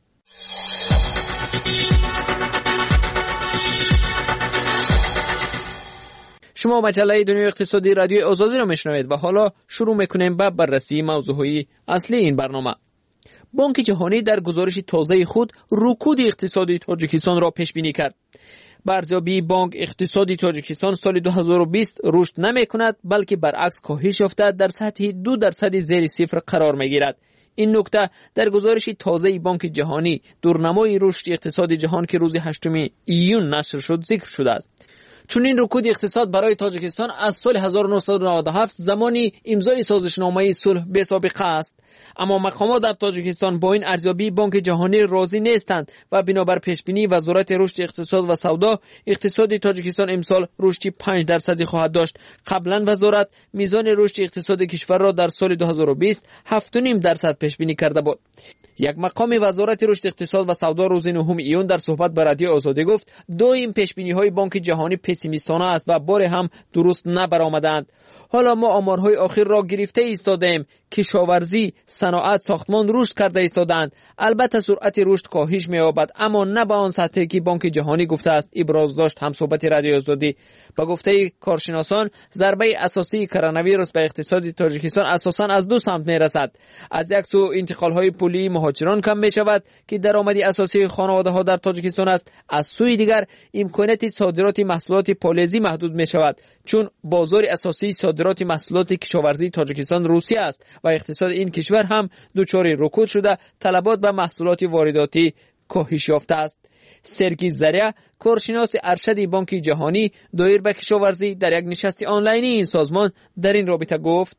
شما مجله دنیای اقتصادی رادیوی آزادی را میشنوید و حالا شروع میکنیم به بررسی موضوعهای اصلی این برنامه. بانک جهانی در گزارش تازه خود رکود اقتصادی تاجیکستان را پیش بینی کرد. به ارزیابی بانک، اقتصادی تاجیکستان سال 2020 رشد نمی کند، بلکه برعکس کاهش یافته در سطح 2% زیر صفر قرار می گیرد. این نکته در گزارش تازه بانک جهانی دورنمای رشد اقتصاد جهان که روز 8 ایون نشر شد ذکر شده است. چون این رکود اقتصاد برای تاجیکستان از سال 1997 زمانی امضای سازشنامه صلح به سابقه است. اما مقامات در تاجیکستان با این ارزیابی بانک جهانی راضی نیستند و بنابر پیشبینی وزارت رشد اقتصاد و سودا، اقتصاد تاجیکستان امسال رشد 5% خواهد داشت. قبلا وزارت میزان رشد اقتصاد کشور را در سال 2020 7.5% پیشبینی کرده بود. یک مقام وزارت رشد اقتصاد و سودا روز 9 ایون در صحبت با رادیو آزادی گفت این پیشبینی‌های بانک جهانی پسیمیستانه است و بار هم درست نبرآمدند. حالا ما آمارهای آخر را گرفته ایستادیم. کشاورزی، صنعت، ساختمان رشد کرده ایستادند. البته سرعت رشد کاهش می‌یابد، اما نه به آن سطحی که بانک جهانی گفته است، ابراز داشت هم صحبت رادیو آزادی. با گفته کارشناسان، ضربه اساسی کرونا ویروس به اقتصاد تاجیکستان اساساً از دو سمت می‌رسد. از یک سو انتقال‌های پولی مهاجران کم می‌شود که درآمدی اساسی خانواده‌ها در تاجیکستان است. از سوی دیگر امکانات صادرات محصولات پالایزی محدود می‌شود، چون بازار اساسی صادرات محصولات کشاورزی تاجیکستان روسیه است و اقتصاد این کشور هم دچار رکود شده، طلبات به محصولات وارداتی کاهش یافته است. سرگی زریع، کارشناس ارشد بانک جهانی دایر به کشاورزی، در یک نشست آنلاینی این سازمان در این رابطه گفت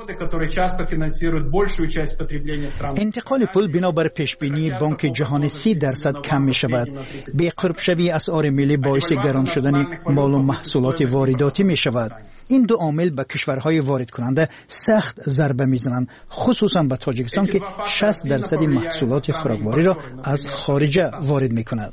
انتقال پول بنابر پیشبینی بانک جهانی 30% کم می شود. به قرب شوی اسعار ملی باعث گران شدن مال و محصولات وارداتی می شود. این دو عامل به کشورهای وارد کننده سخت ضربه میزنند، خصوصا به تاجیکستان که 60% محصولات خوراکواری را از خارجه وارد میکند.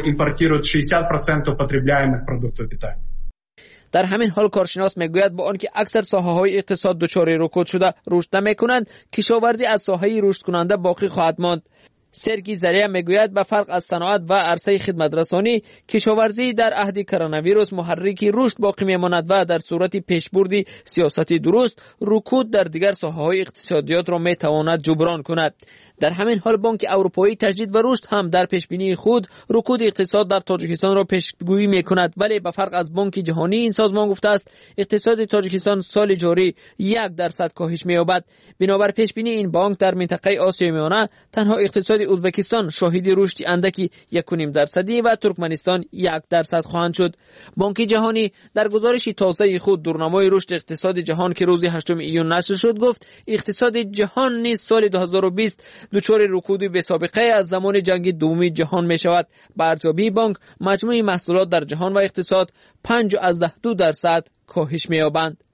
در همین حال کارشناس میگوید با آنکه اکثر ساحه‌های اقتصاد دچار رکود شده رشد نمی‌کنند، کشاورزی از ساحه رشد کننده باقی خواهد ماند. سرگی زریع میگوید به فرق از صنعت و عرصه خدمت رسانی، کشاورزی در عهد کرونا ویروس محرک رشد باقی میماند و در صورت پیشبرد سیاست درست، رکود در دیگر ساحه‌های اقتصادیات را میتواند جبران کند. در همین حال بانک اروپایی تجدید و رشد هم در پیشبینی خود رکود اقتصاد در تاجیکستان را پیشگویی می‌کند، ولی به فرق از بانک جهانی این سازمان گفته است اقتصاد تاجیکستان سال جاری 1% کاهش می‌یابد. بنابر پیشبینی این بانک در منطقه آسیای میانه تنها اقتصاد ازبکستان شاهد رشد اندکی 1.5% و ترکمنستان 1% خواهند شد. بانک جهانی در گزارش تازه خود دورنمای رشد اقتصاد جهان که روز 8 ایون نشر شد گفت اقتصاد جهان نیز سال 2020 دچار رکود بی‌سابقه از زمان جنگ دوم جهان می شود. با ارزیابی بانک مجموع محصولات در جهان و اقتصاد 5.2% کاهش می یابند.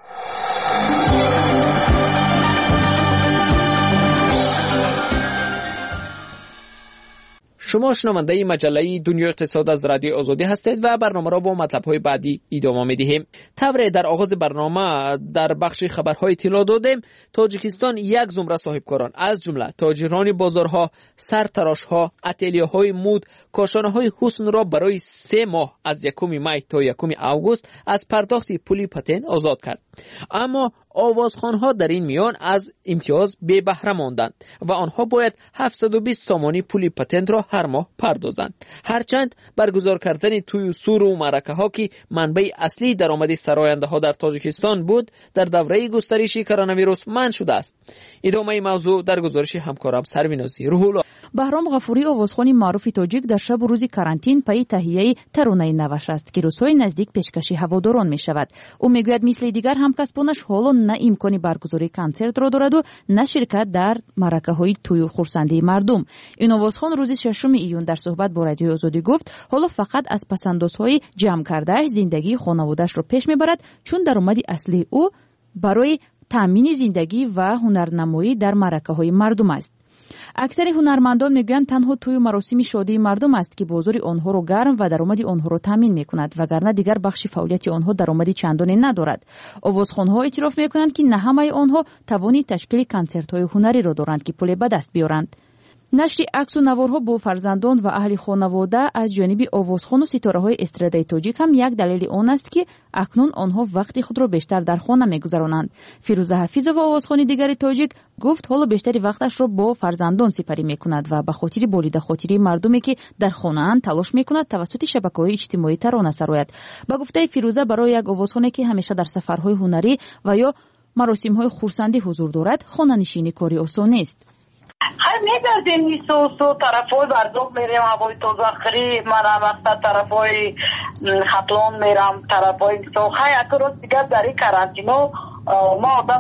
شما شنونده مجله دنیای اقتصاد از رادیو آزادی هستید و برنامه را با مطلب‌های بعدی ادامه می‌دهیم. طبعا در آغاز برنامه در بخش خبرهای اطلاع دادیم تاجیکستان یک زمره صاحبکاران از جمله تاجران بازارها، سرتراش‌ها، اتلیه‌های مود، کاشانه‌های حسن را برای 3 ماه از 1 می تا 1 آگوست از پرداخت پول پاتنت آزاد کرد. اما آوازخوان‌ها در این میان از امتیاز بی بهره ماندند و آنها باید 720 سامانی پول پاتنت را هر ماه پردازند. هرچند برگزار کردن توی سور و معرکه‌ها که منبع اصلی درآمد سراینده‌ها در تاجیکستان بود، در دوره گسترش کرونا ویروس منع شده است. ادامه موضوع در گزارش همکارم سروینازی روح‌الله. بهرام غفوری آوازخوان معروف تاجیک در شب و روز کارانتین پای تهیه ترانه نوش است که روزهای نزدیک پیشکشی هواداران می شود. او میگوید مثل دیگر همکسبانش حالا نه امکانی برگزاری کنسرت را دارد و نه شرکت در معرکه‌های توی خرسندی مردم. این آوازخوان روز 6 ایون در صحبت با رادیو آزادی گفت حالا فقط از پسندازهای جمع کرده‌اش زندگی خانواده‌اش را پیش میبرد، چون درآمد اصلی او برای تامین زندگی و هنرنمایی در معرکه‌های مردم است. اکثر هنرمندان میگویند تنها توی مراسم شادی مردم است که بازار آنها را گرم و درآمد آنها را تامین میکند، وگرنه دیگر بخش فعالیت آنها درآمدی چندانی ندارد. آوازخوان‌ها اعتراف میکنند که نه همه آنها توانی تشکیل کنسرت‌های هنری را دارند که پول به دست بیارند. نشر عکس و نوارها با فرزندان و اهل خانواده از جانب آوازخوان و ستاره‌های استرادای تاجیک هم یک دلیل آن است که اکنون آنها وقت خود را بیشتر در خانه می‌گذرانند. فیروزه حفیظ و آوازخوان دیگر تاجیک گفت حالا بیشتری وقتش را با فرزندان سپری می‌کند و به خاطر بریده خاطری مردمی که در خانه‌اند تلاش می‌کند توسط شبکه‌های اجتماعی ترانه سرایت. با گفته فیروزه برای یک آوازخوانی که همیشه در سفرهای هنری و یا مراسم‌های خرسندی حضور دارد خانه‌نشینی کاری آسان نیست. میگردیم نیسو طرفای بردوق میریم، هوای تازه خری، من وقتا طرفای خطلان میرم، طرفای نیسو یک روز دیگر در این کرانتینو ما آدم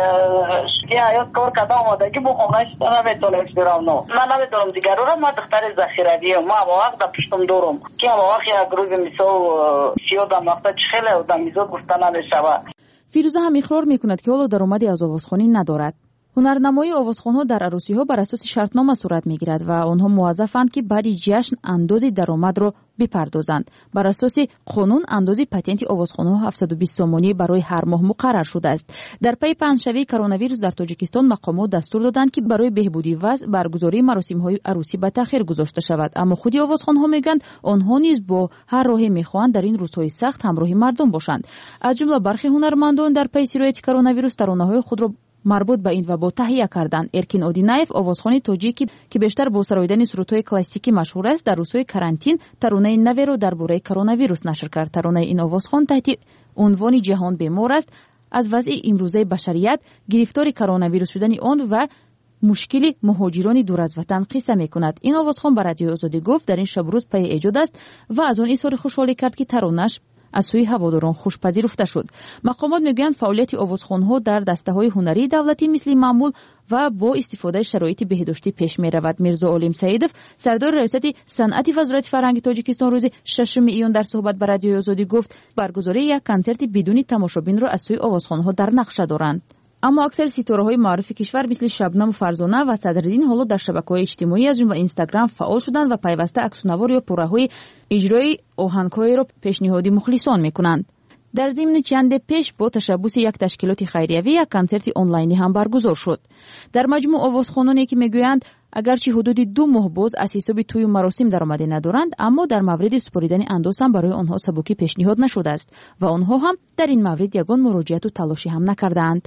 شگی حیات کار کده آمدگی با خانهش نمیتونم برم. من نمیتونم دیگر رو ما دختر ذخیروی ما با وقت در پشتم دارم که با وقت یک روز میسو سیادم وقتا چخیله و دمیزو گفته نمیشود. فیروزه هم اقرار میکند که حالا درآمدی از آوازخوانی ندارد. هنرنمایی آوازخوان‌ها در عروسی‌ها بر اساس شرطنامه صورت می‌گیرد و آنها موظفند که بعد جشن اندازه درآمد را بپردازند. بر اساس قانون اندازه پاتنت آوازخوان‌ها 720 سامانی برای هر ماه مقرر شده است. در پی پنجشنبه کرونا ویروس در تاجیکستان مقامات دستور دادند که برای بهبودی وضع برگزاری مراسم‌های عروسی به تأخیر گذاشته شود، اما خود آوازخوان‌ها میگویند آنها نیز با هر راهی می‌خواهند در این روزهای سخت همراه مردم باشند. از جمله برخی هنرمندان در پی سرایت کرونا ویروس ترانه‌های خود را مربوط به این وبا تهیه کردند. ارکین اودینایف آوازخوان تاجیکی که بیشتر با سراییدن سرودهای کلاسیکی مشهور است در روزهای کارانتین ترانه نوی را درباره کرونا ویروس نشر کرد. ترانه این آوازخوان تحت عنوان جهان بیمار است از وضع امروزه بشریت، گرفتار کرونا ویروس شدن آن و مشکل مهاجران دور از وطن قصه میکند. این آوازخوان به رادیو آزادی گفت در این شب روز پی ایجاد است و از آن اظهار خوشحالی کرد که ترانه‌اش از سوی هواداران خوش پذیرفته شد. مقامات میگویند فعالیت آوازخوان‌ها در دسته‌های هنری دولتی مثل معمول و با استفاده شرایط بهداشتی پیش می‌رود. میرزا عالم سعیدов سردار ریاست صنعت وزارت فرهنگ تاجیکستان روز 6 ایون در صحبت با رادیو آزادی گفت برگزاری یک کنسرت بدون تماشابین را از سوی آوازخوان‌ها در نقشه دارند. اما اکثر ستاره‌های معروف کشور مثل شبنم فرزانه و صدرالدین حالا در شبکه‌های اجتماعی از جمله اینستاگرام فعال شدند و پیوسته عکس‌ونوار یا پروژه‌های اجرای آهنگ‌های را پیشنهادی مخلصان می‌کنند. در ضمن چند پیش با تشبث یک تشکیلات خیریوی یک کنسرت آنلاینی هم برگزار شد. در مجموع آوازخوانانی که میگویند اگرچه حدود 2 ماه باز از حساب توی مراسم درآمدی ندارند، اما در مورد سپریدن انداز هم برای آنها سبکی پیشنهاد نشده است و آنها هم در این مورد یگان مراجعت و تلاشی هم نکردند.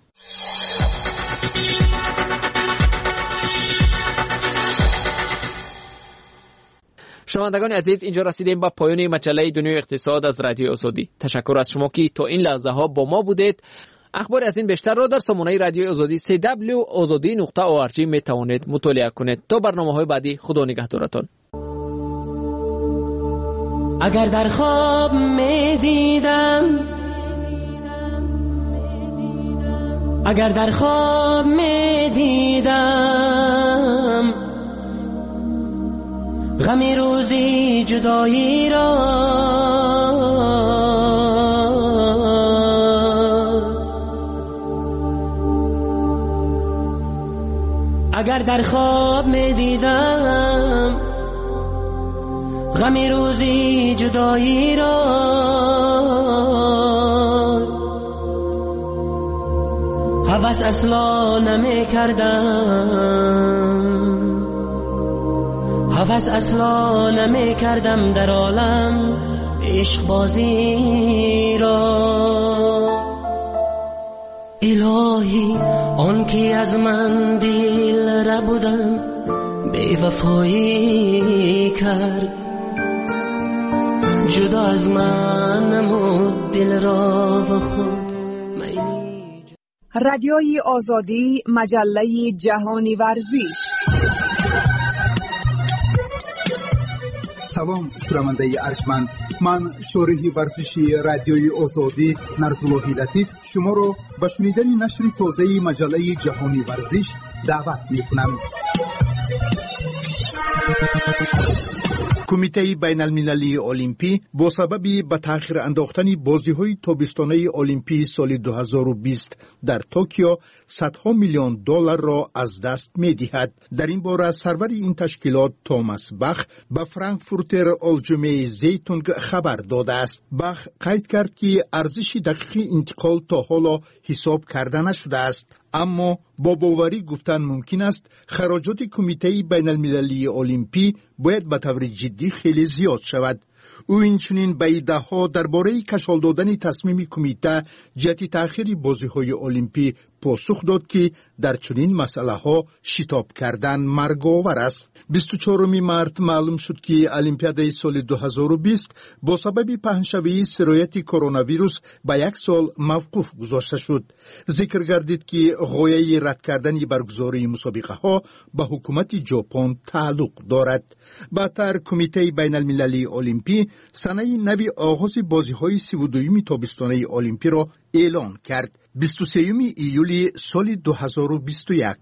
شنوندگان عزیز، اینجا رسیدیم به پایان مجله دنیای اقتصاد از رادیو آزادی. تشکر از شما که تا این لحظه ها با ما بودید. اخبار از این بیشتر را در سامانه رادیو آزادی www.azadi.org می توانید مطالعه کنید. تا برنامه‌های بعدی، خدا نگهدارتان. اگر در خواب می دیدم اگر در خواب می دیدم غمی روزی جدایی را، اگر در خواب می دیدم غمی روزی جدایی را، هوس اصلا نمی کردم، هوس اصلا نمی کردم در عالم عشق بازی را. الهی آن کی از من دل را بودم بی وفایی کرد، جدا از من نمود دل را و خود. رادیوی آزادی، مجله جهانی ورزش. سلام شنونده ارجمند، من شارح ورزشی رادیوی آزادی نرزاللهی لطیف شما را به شنیدن نشر تازه مجله جهانی ورزش دعوت می‌کنم. کمیته بین المللی المپی با سبب به تأخیر انداختن بازی‌های تابستانه المپی سال 2020 در توکیو صدها میلیون دلار را از دست می‌دهد. در این باره سرور این تشکیلات توماس باخ به فرانکفورتر آلجمه زیتونگ خبر داده است. باخ قید کرد که ارزش دقیق انتقال تا حالا حساب کرده نشده است، اما با باوری گفتن ممکن است خراجات کمیته بین المللی المپی باید به طور جدی خیلی زیاد شود. او اینچنین به ایده‌ها درباره کشال دادن تصمیم کمیته جهت تأخیر بازی‌های المپی پاسخ داد که در چنین مسئله‌ها شتاب کردن مرگ‌آور است. 24 مارت معلوم شد که المپیادای سال 2020 با سبب پهنشوی سرایت کرونا ویروس به یک سال موقوف گذاشته شد. ذکر گردید که غایه رد کردن برگزاری مسابقه‌ها به حکومت ژاپن تعلق دارد. بعدتر کمیته بین المللی المپی سنه نو آغاز بازی‌های 32 تابستانه المپی را اعلان کرد. 23 ایولی سال 2021.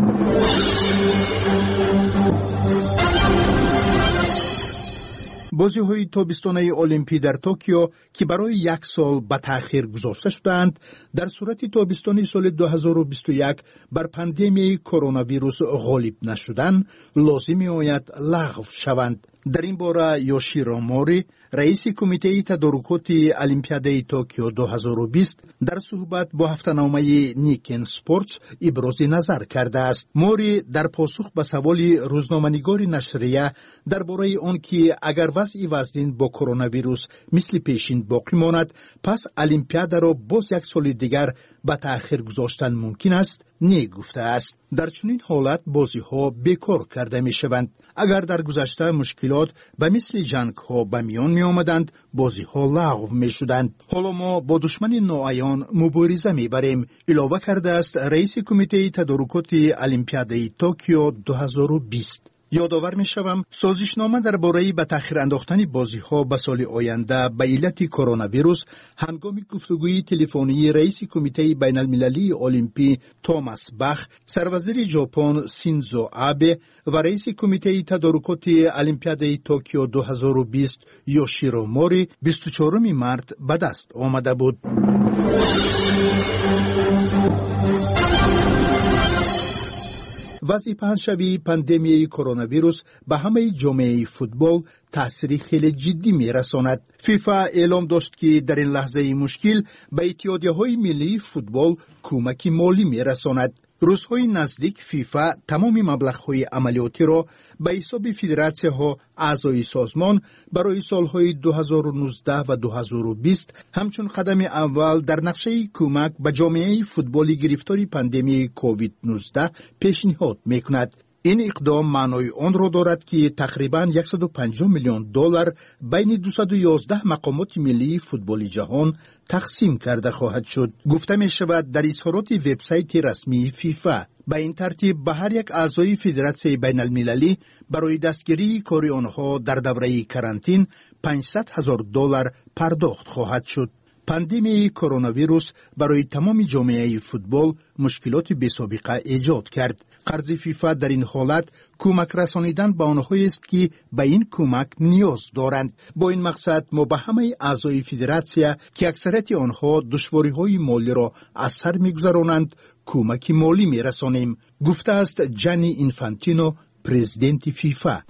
بازی‌های تابستانه المپی در توکیو که برای یک سال به تأخیر گذاشته شدند، در صورت تابستان سال 2021 بر پاندمی کرونا ویروس غالب نشدن لازم آید لغو شوند. در این باره یوشیرو موری، رئیس کمیته تدارکات المپیادای توکیو 2020 در صحبت با هفته‌نامه نیکن اسپورتس ابراز نظر کرده است. موری در پاسخ به سوال روزنامه‌نگار نشریه درباره آنکه اگر وضع وزن با کرونا ویروس مثل پیشین باقی ماند، پس المپیادا را باز یک سال دیگر به تأخیر گذاشتن ممکن است، گفته است. در چنین حالت بازی‌ها بیکار کرده می‌شوند. اگر در گذشته مشکلات به مثل جنگ‌ها به میان می‌آمدند، بازی‌ها لغو می‌شدند. حالا ما با دشمن ناعیان مبارزه می‌بریم، اضافه کرده است رئیس کمیته تدارکات المپیادای توکیو 2020. یادآور می‌شوم سازشنامه درباره به تأخیر انداختن بازی‌ها به سال آینده به علت کرونا ویروس هنگام گفتگوی تلفنی رئیس کمیته بین المللی المپی توماس باخ، سروزیر ژاپن سینزو آبه و رئیس کمیته تدارکات المپیادای توکیو 2020 یوشیرو موری 24 مارت به دست آمده بود. وضع پهنشوی پاندمی کرونا ویروس به همه جامعه فوتبال تأثیر خیلی جدی می‌رساند. فیفا اعلام داشت که در این لحظه مشکل به اتحادیه‌های ملی فوتبال کمک مالی می‌رساند. روزهای نزدیک فیفا تمام مبلغ‌های عملیاتی را به حساب فدراسی‌ها اعضای سازمان برای سال‌های 2019 و 2020 همچون قدم اول در نقشه کمک به جامعه فوتبالی گرفتار پاندمی کووید 19 پیشنهاد می‌کند. این اقدام معنای آن را دارد که تقریباً 150 میلیون دلار بین 211 مقامات ملی فوتبال جهان تقسیم کرده خواهد شد. گفته می شود در اظهارات وبسایت رسمی فیفا. به این ترتیب به هر یک اعضای فدراسیون بین المللی برای دستگیری کار آنها در دوره کرانتین 500,000 دلار پرداخت خواهد شد. پاندمیای کرونا ویروس برای تمام جامعه فوتبال مشکلات بی‌سابقه ایجاد کرد. قرض فیفا در این حالت کمک رسانیدن به آنهایی است که به این کمک نیاز دارند. با این مقصد ما به همه اعضای فدراسیون که اکثریت آنها دشواری‌های مالی را از سر می‌گذرانند کمک مالی می‌رسانیم، گفته است جانی اینفانتینو، پرزیدنت فیفا.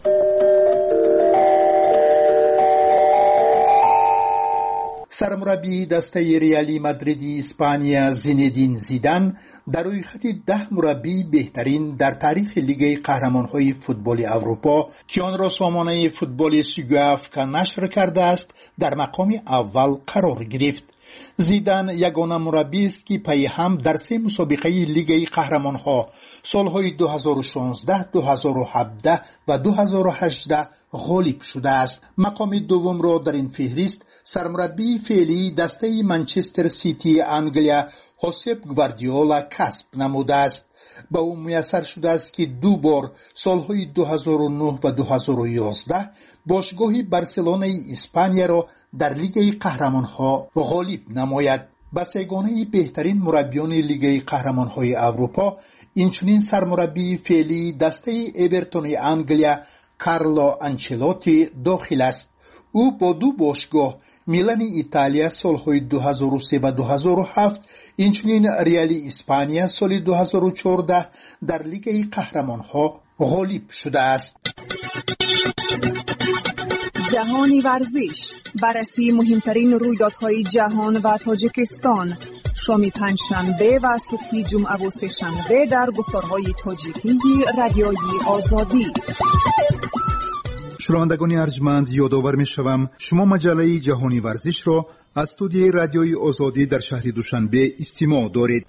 سرمربی دسته ریالی مادرید اسپانیا زینedین زیدان در روی خط 10 مربی بهترین در تاریخ لیگ قهرمان‌های فوتبال اروپا که آن را سامانه فوتبال سیگاف نشر کرده است در مقام اول قرار گرفت. زیدان یگانه مربی است که پی هم در 3 مسابقه لیگ قهرمان‌ها سالهای 2016، 2017 و 2018 غالب شده است. مقام دوم را در این فهرست سرمربی فعلی دسته منچستر سیتی انگلیا هوسپ گواردیولا کسب نموده است. با او میسر شده است که 2 بار سالهای 2009 و 2011 باشگاه بارسلونا اسپانیا را در لیگ قهرمان‌ها غالب نماید. با سگانه بهترین مربیان لیگ قهرمان‌های اروپا اینچنین سرمربی فعلی دسته اورتون انگلیا کارلو آنچلوتی داخل است. او با 2 باشگاه میلان ایتالیا سالهای 2003 و 2007 اینچنین ریال اسپانیا سال 2014 در لیگ قهرمان‌ها غالب شده است. جهانی ورزش، بررسی مهمترین رویدادهای جهان و تاجیکستان، شام پنجشنبه و صبح جمعه و سه‌شنبه در گفتارهای تاجیکی رادیوی آزادی. شنوندگان ارجمند، یادآور می‌شوم شما مجله جهانی ورزش را از استودیوی رادیوی آزادی در شهر دوشنبه استماع دارید.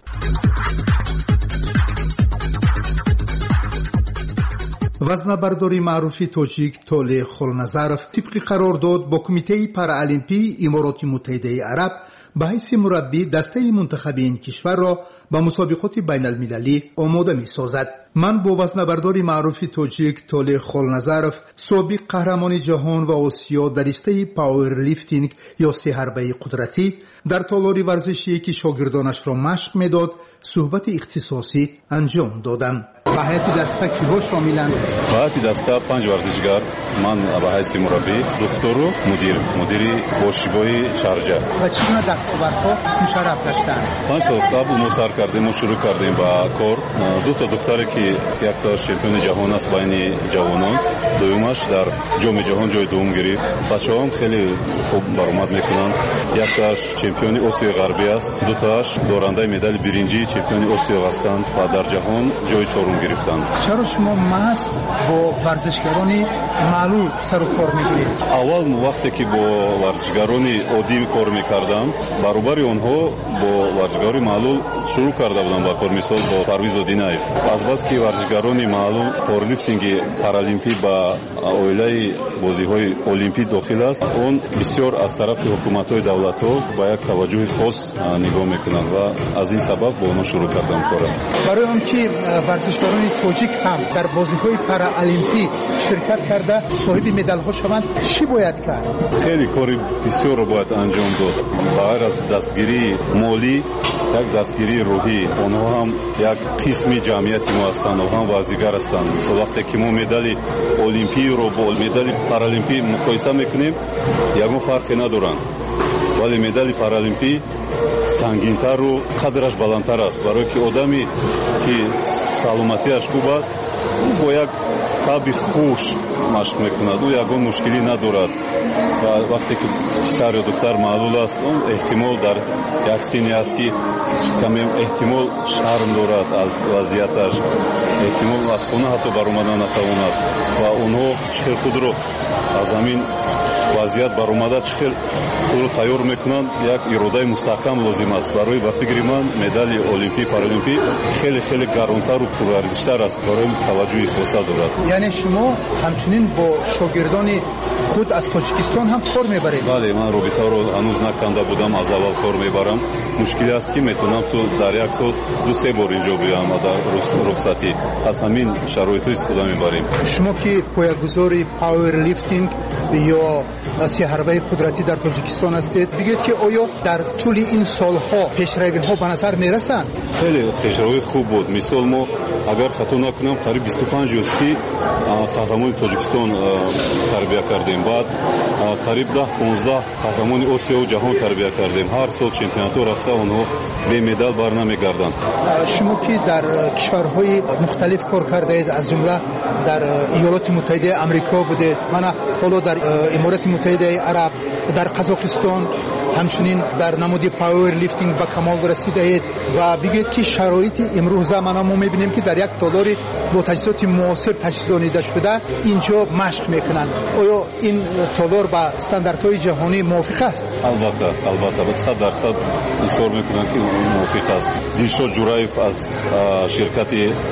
وزنه‌برداری معروف تاجیک توله خلنظرف طبق قرارداد با کمیته پارالمپی امارات متحده عرب به حیث مربی دسته منتخب این کشور را به مسابقات بین المللی آماده می سازد. من با وزنه‌بردار معروف تاجیک توله خلنظرف سابق قهرمان جهان و آسیا در رشته پاور لیفتینگ یا 3 حربه قدرتی در تالار ورزشی که شاگردانش را مشق میداد صحبت اختصاصی انجام دادم. به هیئت دسته کیها شاملند؟ به هیئت دسته 5 ورزشگر، من به حیث مربی، دکتر، مدیر باشگاه شارجه. و چگونه دستاوردها مشرف داشتند؟ 5 سال قبل ما سر کردیم و شروع کردیم با کار. 2 تا دختری که یکتاش چمپیون جهان است بین جوانان، دومش در جام جهان جای دوم گرفت. بچه‌ها هم خیلی خوب برآمد میکنند. یکتاش چمپیون آسیا غربی است، 2 تاش دارنده مدال برنجی چمپیون آسیا هستند و در جهان جای 4 گرفتند. چرا شما محض با ورزشکاران معلول سر و کار میگیرید؟ اول وقتی که با ورزشکاران عادی کار میکردم برابر آنها با ورزشکاران معلول شروع کرده بودم با کار، مثال با پرویز دیناєв. از بس که ورزشکاران معلول پاورلیفتینگ پارالمپی با اویلای بازی‌های المپی داخل است، اون بسیار از طرف حکومت‌های دولت‌ها با یک توجه خاص نگاه میکنند و از این سبب با اونها شروع کردم کار. برای آنکه ورزشکاران تاجیک هم در بازی‌های پارالمپی شرکت کرده صاحب مدال‌ها شوند چی باید کرد؟ خیلی کاری بسیار رو باید انجام داد. بغیر از دستگیری مالی، یک دستگیری روحی، آنها هم یک قسمی جمعیت ما هستند و هم بازیگر هستند. مثلا وقتی که ما مدال المپی رو با مدال پارالمپی مقایسه میکنیم یگان فرقی ندارند، ولی مدال پارالمپی سنگین‌تر و قدرش بلندتر است، برای که آدمی که سلامتیش خوب است او با یک طبع خوش مشق میکند، او یگان مشکلی ندارد. و وقتی که پسر یا دختر معلول است اون احتمال در یک سنی است که کمی احتمال شرم دارد از وضعیتش، احتمال از خانه حتی برآمدن نتواند و اونها چخیل خود رو از همین وضعیت برآمده چخیل خود رو تیار میکنند. یک اراده مستحکم لازم است. برای به فکر من مدال المپی پارالمپی خیلی خیلی گرانتر و پرارزشتر است، برای توجه خاصه دارد. یعنی شما همچنین با شاگردان خود از تاجیکستان هم کار میبرید؟ بله، من رابطه رو هنوز نکنده بودم، از اول کار میبرم. مشکلی است که میتونم تو در یک سال 2-3 بار اینجا بیام در رخصتی. از همین شرایط استفاده میبریم. شما که پایه‌گذار پاور لیفتینگ یا سیاحروی قدرتی در تاجیکستان هستید. بگید که آیا در طول این سالها پیشروی‌ها به نظر میرسند؟ خیلی پیشروی خوب بود. مثال ما اگر خطا نکنم قریب 25 یا 30 قهرمان تاجیکستان تربیت کردیم. بعد قریب 10-15 قهرمان آسیا و جهان تربیت کردیم. هر سال چمپیونات رفته اونها به مدال برنمیگردند. شما که در کشورهای مختلف کار کردید، از جمله در ایالات متحده آمریکا بودید، من حالا در امارات متحده عرب، در قزاقستان، همچنین در نمود پاور لیفتینگ به کمال رسیدید و بگید که شرایط امروزه ما میبینیم که در یک تالار با تجهیزات معاصر تجهیزانیده شده اینجا مشق میکنند. آیا این تالار با استانداردهای جهانی موافق است؟ البته 100% اصرار میکنند که موافق است. دلشاد جورایف از شرکت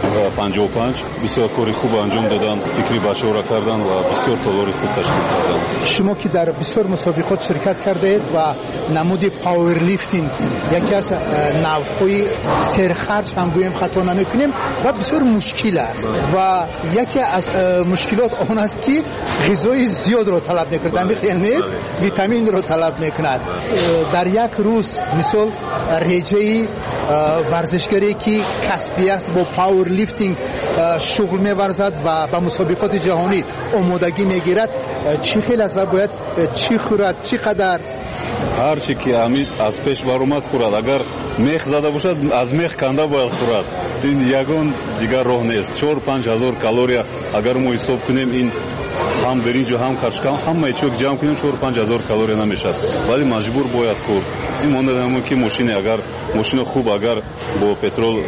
55 بسیار کاری خوب انجام دادن، فکری بچه‌ها را کردن و بسیار تالار خوب تشکیل دادن. شما که در بسیار مسابقات شرکت کردید و نمود پاور لیفتینگ یکی از نوع‌های سرخرج هم گویم خطا نمیکنیم و بسیار مشکل است و یکی از مشکلات آن است که غذای زیاد را طلب می‌کند. خیلی نیست، ویتامین را طلب می‌کند. در یک روز مثال ریجه ورزشگری که کسبی است با پاور لیفتینگ شغل می‌ورزد و به مسابقات جهانی آمادگی می‌گیرد، چی خیلی است و باید چی خورد، چقدر؟ هر چی که امید از پیش برآمد خورد. اگر میخ زده باشد از میخ کنده باید خورد. این یگان دیگر راه نیست. 4-5 هزار کالری اگر ما حساب کنیم این هم برنج و هم کارچکان همه چیز جمع کنیم 4-5 هزار کالری نمیشد، ولی مجبور باید خورد. این مانند همون که ماشین خوب اگر با پترول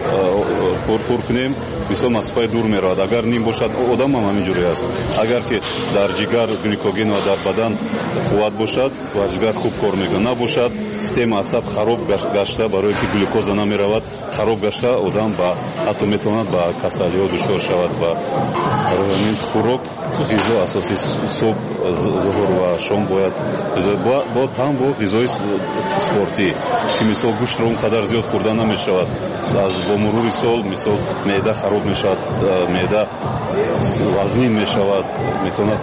پر کنیم مثلا مسافت دور میرود، اگر نیم باشد آدم هم همینجوری است. اگر که در جگر گلیکوژن و در بدن قوت باشد و جگر خوب کار میکنه، نباشد سیستم عصب خراب گشته برای که گلوکوز نمیرود، خراب گشته آدم با حتی میتواند با کسلی ها دچار شود. و این خوراک غذا اساسی صبح ظهر و شام باید هم با غذای سپورتی که مثلا گوشت رو اونقدر زیاد خوردن نمیشود. از با مرور سال مثلا معده خراب میشود، معده وزنین میشود، میتواند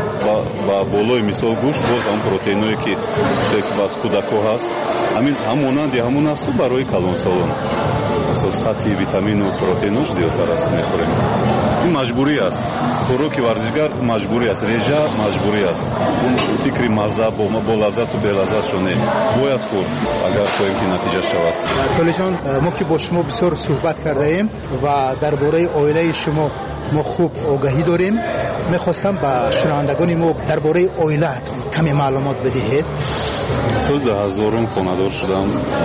با بالای مثلا گوشت باز هم پروتئینایی که باز کودک‌ها هست همونند همون است برای کلان سالان مثلا سطح ویتامین و پروتئینش زیادتر است میخوریم. این مجبوری است. خوراک ورزشگر مجبوری است، رژه مجبوری است. اون فکری مزه با لذت و بی لذت شونه باید خورد اگر خواهیم که نتیجه شود. تولی جان، ما که با شما بسیار صحبت کرده ایم و درباره عائله شما ما خوب آگاهی داریم. میخواستم با شنوندگان ما درباره عائله‌تون کمی معلومات بدهید. سال 2000 خانه‌دار شدم.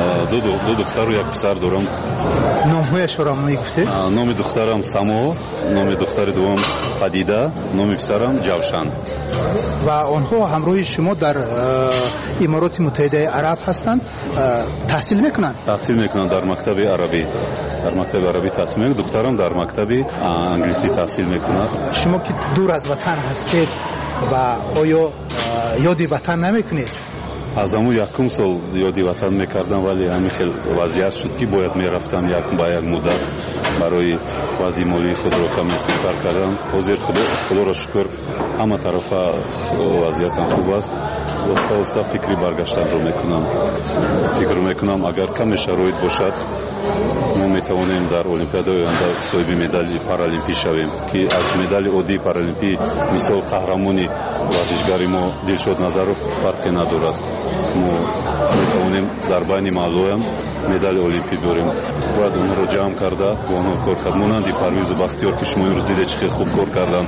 دو دختر و یک پسر دارم. نام‌هایش را میگفتید؟ نام دخترم سما، نام دختر دوم پدیده، نام پسرم جوشن. و آنها همراه شما در امارات متحده عرب هستند، تحصیل میکنند؟ تحصیل میکنند در مکتب عربی. در مکتب عربی تحصیل میکنند. دخترم در مکتب انگلیسی تحصیل میکند. شما که دور از وطن هستید و آیا یادی وطن نمیکنید؟ از همون یکم سال یادی وطن میکردم، ولی همین خیلی وضعیت شد که باید میرفتم با یک مدت برای وضعی مالی خود را کمی خوبتر کردم. حاضر خدا را شکر همه طرف وضعیتم خوب است. واستا فکری برگشتن رو میکنم. فکر میکنم اگر کمی شرایط باشد ما میتوانیم در المپیادهای آینده صاحب مدال پارالیمپی شویم که از مدال عادی پارالیمپی مثال قهرمانی ورزشگری ما دلشاد نظرов فرقی ندارد. ما میتوانیم در بین مردم مدال المپی داریم. باید اون رو جمع کرده و اونها کار کرد. مانند پرویز و بختیار که شما امروز دیدید چه خوب کار کردن،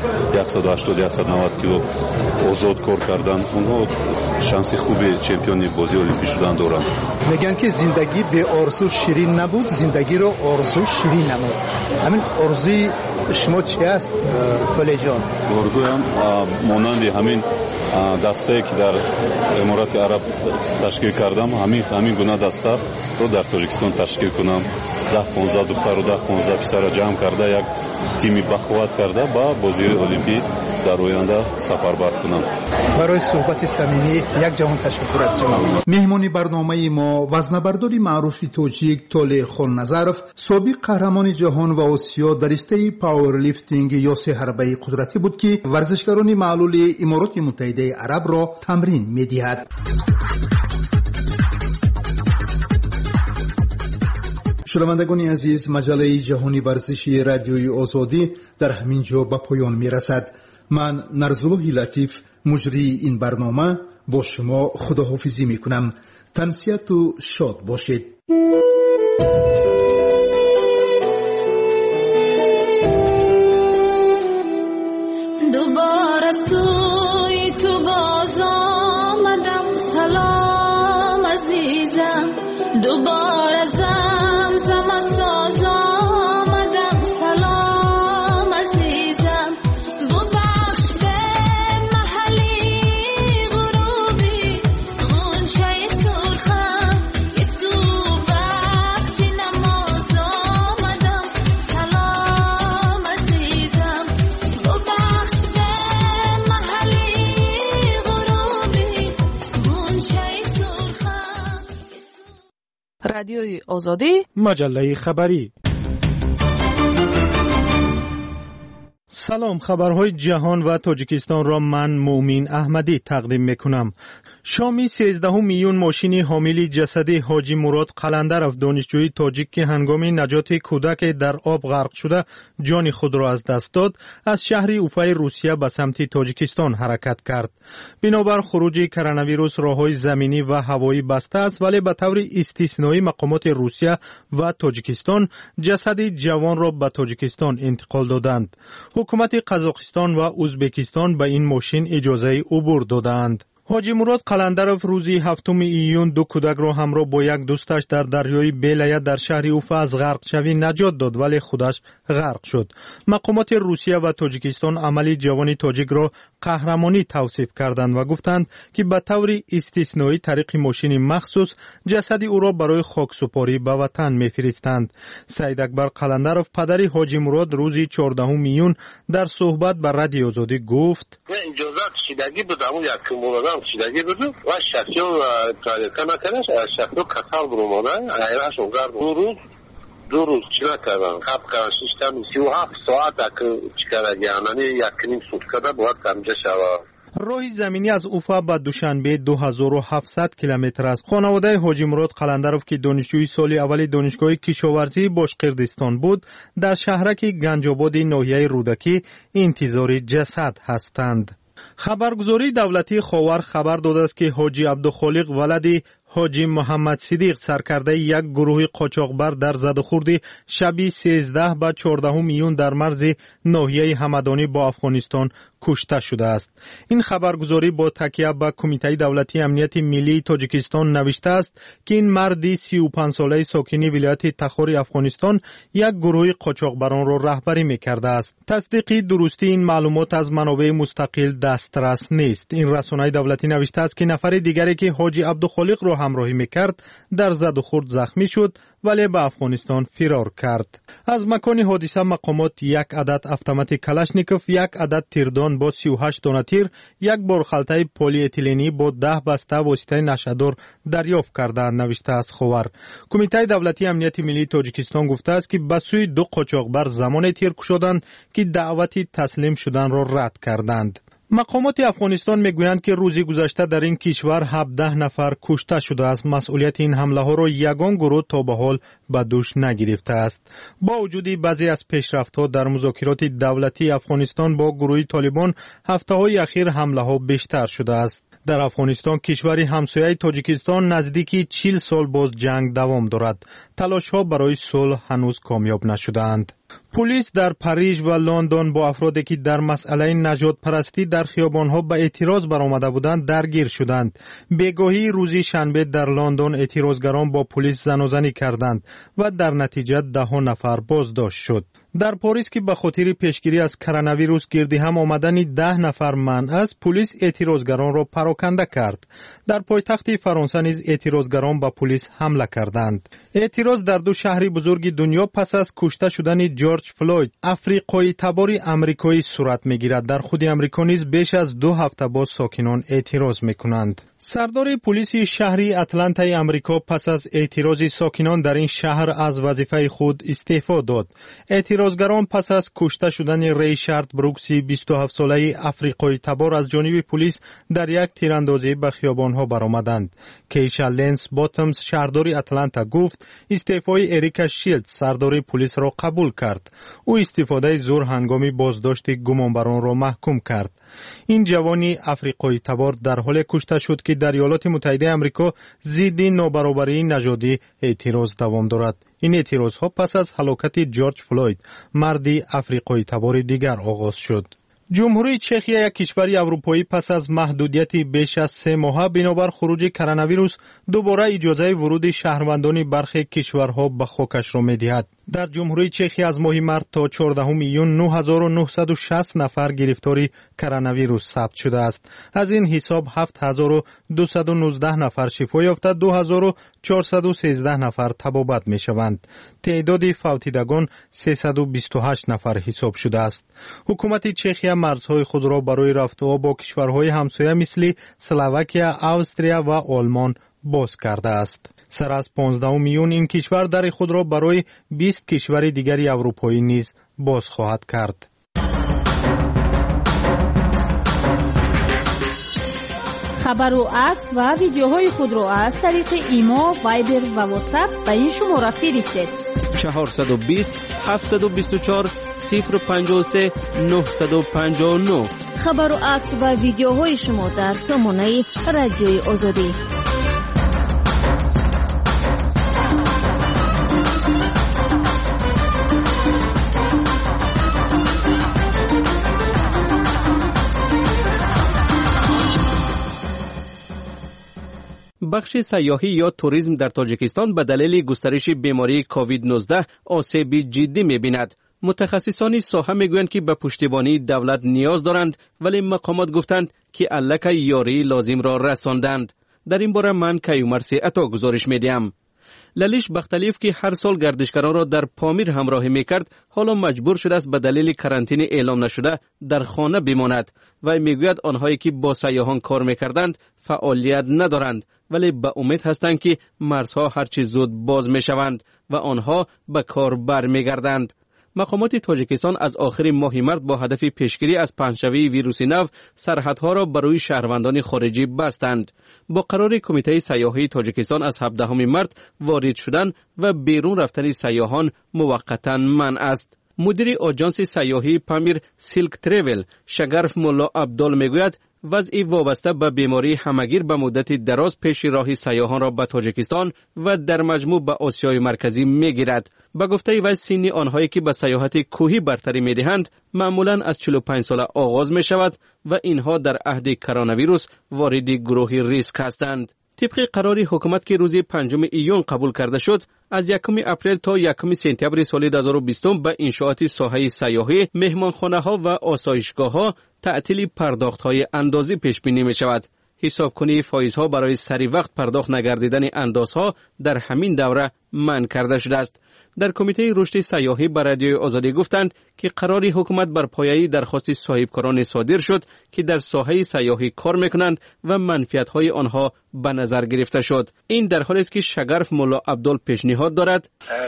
180-190 کیلو آزاد کار کردن، اونها شانس خوبی چمپیون بازی المپی شدن دارن. میگن که زندگی به آرزو شیرین نبود، زندگی رو آرزو شیرین نمود. همین آرزوی شما چی است تولی جان؟ آرزویم مانند همین دسته که در امارات عرب ташкил кардам, ҳамин гуна даста ро дар Тоҷикистон ташкил кунам. 10-15 духтару 10-15 писара ҷамъ карда як тими бахувват карда ба бозии олимпӣ дар оянда сафарбар кунам. барои суҳбати самимӣ як ҷаҳон ташаккур аз шумо. меҳмони барномаи мо вазнабардори маъруфи тоҷик Толе Хонназаров, собиқ қаҳрамони ҷаҳон ва Осиё дар ристаи пауэрлифтинг ё сеҳарбаи қудратӣ буд, ки варзишгарони маълули Имороти Муттаҳидаи Арабро тамрин медиҳад. шунавандагони азиз, маҷалаи ҷаҳони варзиши радиои озодӣ дар ҳамин ҷо ба поён мерасад. ман Нарзуллоҳи Латиф, муҷрии ин барнома, бо шумо худоҳофизӣ мекунам. тансияту шод бошед. رادیوی آزادی، مجله خبری. سلام، خبرهای جهان و تاجیکستان را من مومین احمدی تقدیم میکنم. شامی 13 میلیون ماشین حامل جسد حاجی مراد قلندرов دانشجوی تاجیک که هنگام نجات کودک در آب غرق شده جان خود را از دست داد، از شهر اوفای روسیه به سمت تاجیکستان حرکت کرد. بنابر خروج کرونا ویروس راههای زمینی و هوایی بسته است، ولی به طور استثنایی مقامات روسیه و تاجیکستان جسد جوان را به تاجیکستان انتقال دادند. حکومت قزاقستان و ازبکستان به این ماشین اجازه عبور دادند. حاجی مراد قلندرов روزی 7 ایون دو کودک را همراه با یک دوستش در دریای بیلیه در شهر اوفا از غرق شوی نجات داد، ولی خودش غرق شد. مقامات روسیه و تاجیکستان عمل جوان تاجیک را قهرمانی توصیف کردند و گفتند که به طور استثنایی طریق ماشین مخصوص جسد او را برای خاکسپاری به وطن می‌فرستند. سید اکبر قلندرов پدر حاجی مراد روزی 14 ایون در صحبت با رادیو آزادی گفت: چیدگی بود، اون یک مولادم چیدگی بود و شخصیون کار نکنش، شخصیون کتال برومانه ایرانش اونگر دو روز چی نکردن، خواب کردن سیستم 37 ساعت چی کردن، یعنی یک نیم سوتکه باید کمجه شود. راه زمینی از اوفا به دوشنبه 2700 کیلومتر است. خانواده حاجی مراد قلندرов که دانشجوی سال اول دانشگاه کشاورزی باشقردستان بود، در شهرک گنج‌آباد ناحیه رودکی انتظار جسد هستند. خبرگزاری دولتی خاور خبر داده است که حاجی عبدالخالق ولد حاجی محمد صدیق سرکرده یک گروه قاچاقبر در زدخورد شب 13 به 14 میون در مرز ناحیه همدانی با افغانستان کشته شده است. این خبرگزاری با تکیه به کمیته دولتی امنیت ملی تاجیکستان نوشته است که این مرد 35 ساله ساکن ولایت تخار افغانستان یک گروه قاچاقبران را رهبری می‌کرده است. تصدیق درستی این معلومات از منابع مستقل دسترس نیست. این رسانه دولتی نوشته است که نفر دیگری که حاجی عبدالخالق را همراهی می‌کرد در زد و خورد زخمی شد، ولی به افغانستان فرار کرد. از مکان حادثه مقامات یک عدد اتومات کلاشنیکوف، یک عدد تیردان با 38 دانه تیر، یک بارخلطه پلی اتیلنی با 10 بسته واسطه نشه‌دار دریافت کردند، نوشته است خبر. کمیته دولتی امنیت ملی تاجیکستان گفته است که به سوی دو قاچاقبر زمان تیر کشیدند که دعوت تسلیم شدن را رد کردند. مقامات افغانستان میگویند که روزی گذشته در این کشور 17 نفر کشته شده است. مسئولیت این حمله ها را یگان گروه تا به حال به دوش نگرفته است. با وجود بعضی از پیشرفت‌ها در مذاکرات دولتی افغانستان با گروه طالبان، هفته‌های اخیر حمله ها بیشتر شده است. در افغانستان کشوری همسایه تاجیکستان نزدیکی 40 سال باز جنگ دوام دارد. تلاش ها برای صلح هنوز کامیاب نشدند. پلیس در پاریژ و لندن با افرادی که در مسئله نجات پرستی در خیابانها به اعتراض برآمده بودند درگیر شدند. بگاهی روزی شنبه در لندن اعتراضگران با پلیس زن و زنی کردند و در نتیجه 10 نفر بازداشت شد. در پاریس که به خاطر پیشگیری از کرونا ویروس گردی هم آمدن 10 نفر منع است، پلیس اعتراضگران را پراکنده کرد. در پایتخت فرانسه نیز اعتراضگران به پلیس حمله کردند. اعتراض در 2 شهر بزرگ دنیا پس از کشته شدن جورج فلوید افریقایی تبار آمریکایی صورت میگیرد. در خود آمریکا نیز بیش از 2 هفته باز ساکنان اعتراض میکنند. سردار پلیس شهری اتلانتای آمریکا پس از اعتراض ساکنان در این شهر از وظیفه خود استعفا داد. اعتراضگران پس از کشته شدن ریچارد بروکسی 27 ساله افریقایی تبار از جانب پلیس در یک تیراندازی به خیابانها برآمدند. کیشا لنس باتمز شهردار اتلانتا گفت استعفای اریکا شیلد سردار پلیس را قبول کرد. او استفاده زور هنگامی بازداشت گمانبران را محکوم کرد. این جوانی افریقایی تبار در حال کشته شد که در ایالات متحده آمریکا ضد نابرابری نژادی اعتراض دوام دارد. این اعتراضها پس از هلاکت جورج فلوید مردی افریقایی تبار دیگر آغاز شد. جمهوری چخیا یک کشور اروپایی پس از محدودیت بیش از 3 ماه بنابر خروج کرونا ویروس دوباره اجازه ورود شهروندان برخی کشورها به خاکش را می‌دهد. در جمهوری چخیا از ماه مارس تا 14 میلیون 9960 نفر گرفتاری کرونا ویروس ثبت شده است. از این حساب 7219 نفر شفا یافته، 2413 نفر تبابت می‌شوند. تعداد فوتیدگان 328 نفر حساب شده است. حکومت چخیا مرزهای خود را برای رفت و آمد با کشورهای همسایه مثل اسلواکیا، استریا و آلمان باز کرده است. سر از 15 میلیون این کشور در خود را برای 20 کشور دیگری اروپایی نیز باز خواهد کرد. خبر و عکس و ویدیوهای خود را از طریق ایما، وایبر و واتساپ به این شماره فرستید. 420 724 053 959. خبر و عکس و ویدیوهای شما در سامانه رادیوی آزادی. بخش سیاحی یا توریسم در تاجیکستان به دلیل گسترش بیماری کووید 19 آسیب جدی می‌بیند. متخصصان ساحه میگویند که به پشتیبانی دولت نیاز دارند، ولی مقامات گفتند که الک یاری لازم را رساندند. در این باره من کیومر عطا گزارش میدیم. للیش بختلیف که هر سال گردشگران را در پامیر همراهی میکرد، حالا مجبور شده است به دلیل کرانتین اعلام نشده در خانه بماند و میگوید آنهایی که با سیاحان کار میکردند فعالیت ندارند، ولی به امید هستند که مرزها هرچی زود باز میشوند و آنها به کار برمیگردند. مقامات تاجیکستان از آخر ماه مارس با هدف پیشگیری از پنجشوی ویروس نو سرحدها را برای شهروندان خارجی بستند. با قرار کمیته سیاحی تاجیکستان از 17 مارس وارد شدن و بیرون رفتن سیاحان موقتا منع است. مدیر آژانس سیاحی پامیر سیلک تریول شگرف مولا عبدال میگوید وضعی وابسته به بیماری همگیر به مدت دراز پیش راه سیاحان را به تاجیکستان و در مجموع به آسیای مرکزی میگیرد. به گفته وی سن آنهایی که به سیاحت کوهی برتری میدهند معمولا از 45 سال آغاز می شود و اینها در عهد کرونا ویروس وارد گروه ریسک هستند. طبق قرار حکومت که روز 5 ایون قبول کرده شد، از 1 اپریل تا 1 سپتامبر سال 2020 به انشاءات ساحه سیاحی، مهمانخانه‌ها و آسایشگاه‌ها تعطیل پرداخت‌های اندازی پیش بینی می شود. حسابکنی فایزها برای سری وقت پرداخت نگردیدن اندازها در همین دوره منع کرده شده است. در کمیته رشد سیاحی به رادیوی آزادی گفتند که قرار حکومت بر پایه درخواست صاحبکاران صادر شد که در ساحه سیاحی کار میکنند و منفعت‌های آنها به نظر گرفته شد. این در حالی است که شگرف مولا عبدال پیشنهاد دارد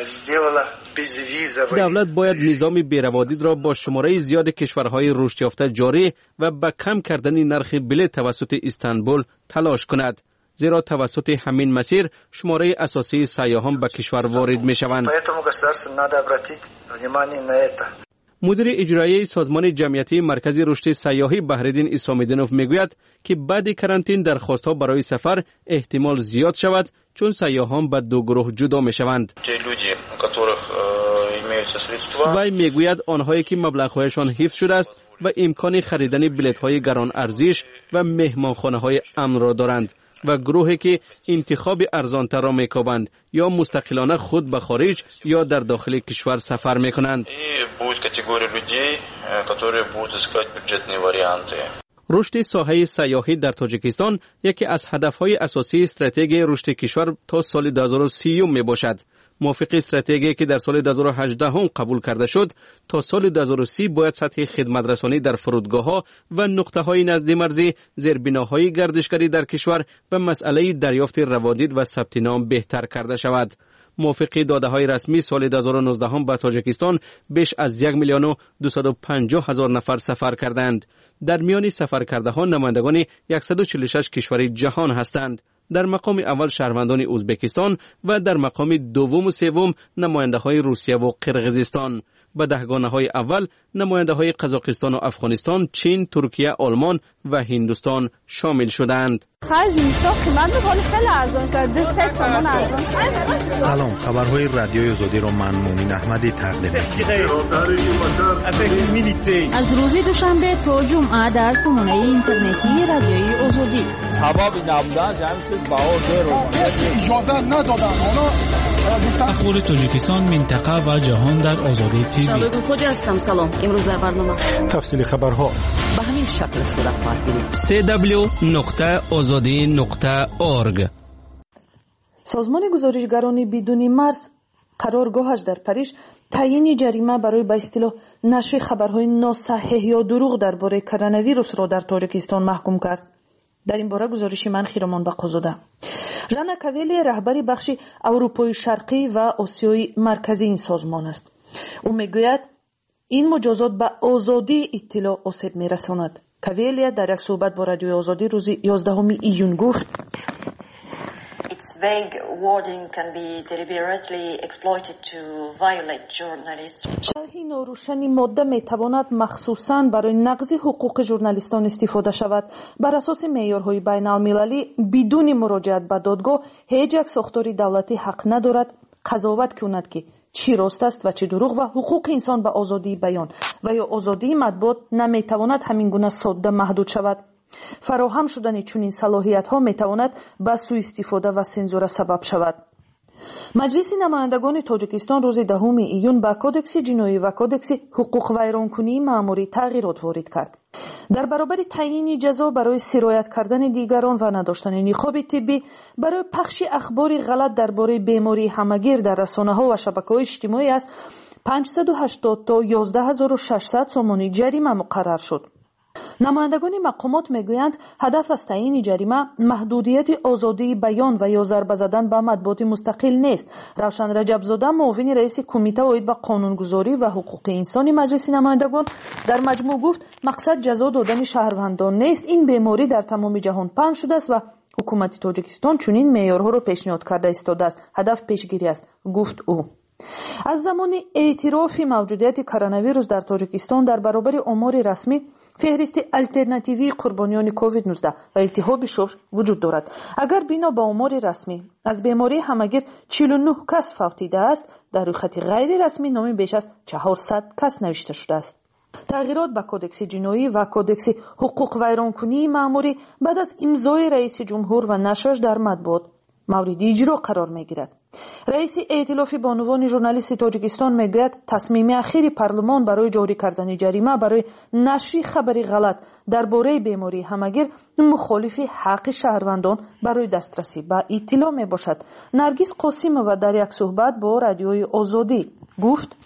دولت باید نظام بیروادید را با شماره زیاد کشورهای رشد یافته جاری و به کم کردن نرخ بلیط توسط استانبول تلاش کند، زیرا توسط همین مسیر شماره اساسی سیاحان به کشور وارد می شوند. مدیر اجرایی سازمان جمعیتی مرکز رشد سیاحی بهرالدین اسام‌الدینوف میگوید که بعد کرانتین درخواست‌ها برای سفر احتمال زیاد شود چون سیاحان به دو گروه جدا میشوند. وی میگوید آنهایی که مبلغ‌هایشان حفظ شده است و امکان خریدن بلیط‌های گران ارزش و مهمانخانه‌های امن را دارند و گروهی که انتخاب ارزان‌تر را می‌کوبند یا مستقلانه خود به خارج یا در داخل کشور سفر می‌کنند. رشد ساحه سیاحی در تاجیکستان یکی از هدف‌های اساسی استراتژی رشد کشور تا سال 2030 میباشد. موافق استراتژی که در سال 2018 هم قبول کرده شد، تا سال 2030 باید سطح خدمت رسانی در فرودگاه‌ها و نقطه‌های نزد مرزی، زیربناهای گردشگری در کشور و مسئله دریافت روادید و ثبت نام بهتر کرده شود. موافق داده‌های رسمی سال 2019 هم به تاجیکستان بیش از 1,250,000 نفر سفر کردند. در میان سفرکرده‌ها نمایندگان 146 کشور جهان هستند. در مقام اول شهروندان ازبکستان و در مقام دوم و سوم نماینده‌های روسیه و قرقیزستان. به دهگانه‌های اول نماینده‌های قزاقستان و افغانستان، چین، ترکیه، آلمان و هندوستان شامل شدند. سلام، خبرهای رادیوی آزادی را من مومن احمدی تقدیم می‌کنم. از روز دوشنبه تا جمعه در سامانه اینترنتی رادیوی آزادی. اخبار تاجیکستان، منطقه و جهان در آزادی تیوی. شبکه خوجا هستم. سلام. امروز در برنامه تفصیل خبرها به همین شکل صورت خواهد گرفت. www.azadi.org. سازمان گزارشگران بدون مرز قرارگاهش در پاریژ تعیین جریمه برای به اصطلاح نشر خبرهای ناصحیح یا دروغ درباره کرونا ویروس را در تاجیکستان محکوم کرد. در این باره گزارشی من خیرمان بقازاده. ژانا کاویلی رهبر بخش اروپای شرقی و آسیای مرکزی این سازمان است. او میگوید این مجازات به آزادی اطلاع آسیب میرساند. کاویلی در یک صحبت با رادیوی آزادی روز 11 ایون گفت Its vague wording can be deliberately exploited to violate journalists. شرح ناروشن ماده میتواند مخصوصاً برای نقض حقوق ژورنالیستان استفاده شود. بر اساس معیارهای بین المللی بدون مراجعت به دادگاه هیچ یک ساختار دولتی حق ندارد قضاوت کند که چی راست است و چی دروغ و حقوق انسان به آزادی بیان و یا آزادی مطبوعات نمیتواند همین گونه ساده محدود شود. فراهم شدن چنین صلاحیت ها میتواند به سوء استفاده و سنزور سبب شود. مجلس نمایندگان تاجیکستان روز 10 ایون به کودکس جنایی و کودکس حقوق ویرانکنی مأموری تغییرات وارد کرد. در برابر تعیین جزا برای سرایت کردن دیگران و نداشتن نقاب طبی، برای پخش اخبار غلط درباره بیماری همگیر در رسانه‌ها و شبکه‌های اجتماعی است 580 تا 11600 سومانی جریمه مقرر شد. نمایندگان مقامات میگویند هدف از تعیین جریمه محدودیت آزادی بیان و یا ضربه زدن به مطبوعات مستقل نیست. روشن رجبزاده معاون رئیس کمیته واحد به قانونگذاری و حقوق انسانی مجلس نمایندگان در مجموع گفت مقصد جزا دادن شهروندان نیست. این بیماری در تمام جهان پنهان شده است و حکومت تاجیکستان چنین معیارها را پیشنهاد کرده ایستاده است. هدف پیشگیری است، گفت او. از زمان اعتراف موجودیت کرونا ویروس در تاجیکستان در برابر آمار رسمی فهرست الटरनेटिव्ی قربانیان کووید 19 و التهاب شش وجود دارد. اگر بنا به آمار رسمی از بیماری همگیر 49 کس فوتیده است، در روی خط غیر رسمی نامی بیش از 400 کس نوشته شده است. تغییرات به کودکس جنایی و کودکس حقوق ویرانکنی مأموری بعد از امضای رئیس جمهور و نشرش در مطبوعات مورد اجرا قرار میگیرد. رئیس ائتلاف بانوان ژورنالیست تاجیکستان میگوید تصمیم اخیر پارلمان برای جاری کردن جریمه برای نشر خبری غلط درباره بیماری همگیر مخالف حق شهروندان برای دسترسی به اطلاع می باشد. نرگس قاسمова در یک صحبت با رادیوی آزادی گفت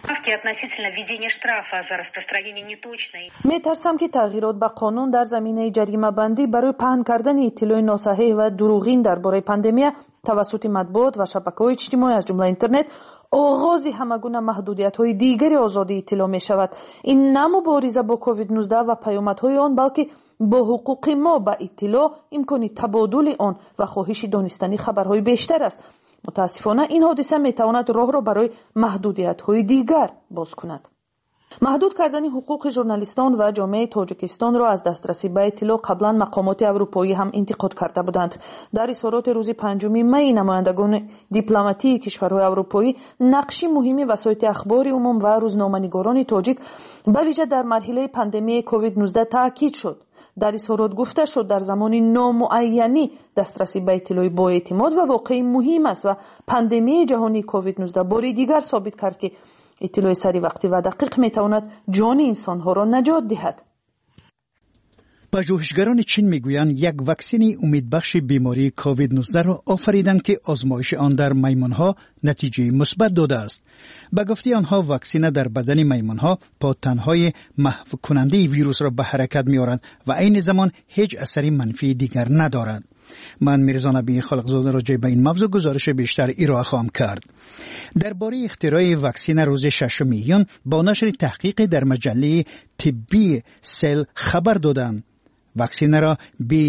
میترسم که تغییرات به قانون در زمینه جریمه بندی برای پهن کردن اطلاع ناصحیح و دروغین درباره پاندمی توسط مطبوعات و شبکه‌های اجتماعی از جمله اینترنت آغاز همگونه محدودیت‌های دیگری آزادی اطلاع می‌شود. این نه مبارزه با کووید 19 و پیامدهای آن، بلکه با حقوق ما به اطلاع، امکان تبادل آن و خواهش دانستن خبرهای بیشتر است. متاسفانه این حادثه می‌تواند راه را برای محدودیت‌های دیگر باز کند. محدود کردن حقوق ژورنالیستان و جامعه تاجیکستان را از دسترسی به اطلاع قبلا مقامات اروپایی هم انتقاد کرده بودند. در اظهارات روز 5 می نمایندگان دیپلماتی کشورهای اروپایی نقشی مهمی وسایط اخبار عموم و روزنامه‌نگاران تاجیک به ویژه در مرحله پاندمی کووید 19 تاکید شد. در اظهارات گفته شد در زمان نامعینی دسترسی به اطلاع با اعتماد و واقعی مهم است و پاندمی جهانی کووید 19 بار دیگر ثابت کرد که اطلاع سری وقتی و دقیق میتواند جان انسانها را نجات دهد. پژوهشگران چین میگویند یک واکسن امیدبخش بیماری کووید 19 را آفریدند که آزمایش آن در میمونها نتیجه مثبت داده است. به گفته آنها واکسن در بدن میمونها پادتنهای محو کننده ویروس را به حرکت میآورد و عین زمان هیچ اثری منفی دیگر ندارد. من میرزا نبی خالقزاده راجع به این موضوع گزارش بیشتر ارائه خواهم کرد. درباره اختراع واکسن روز 6 میلیون با نشر تحقیق در مجله طبی سل خبر دادند. واکسن را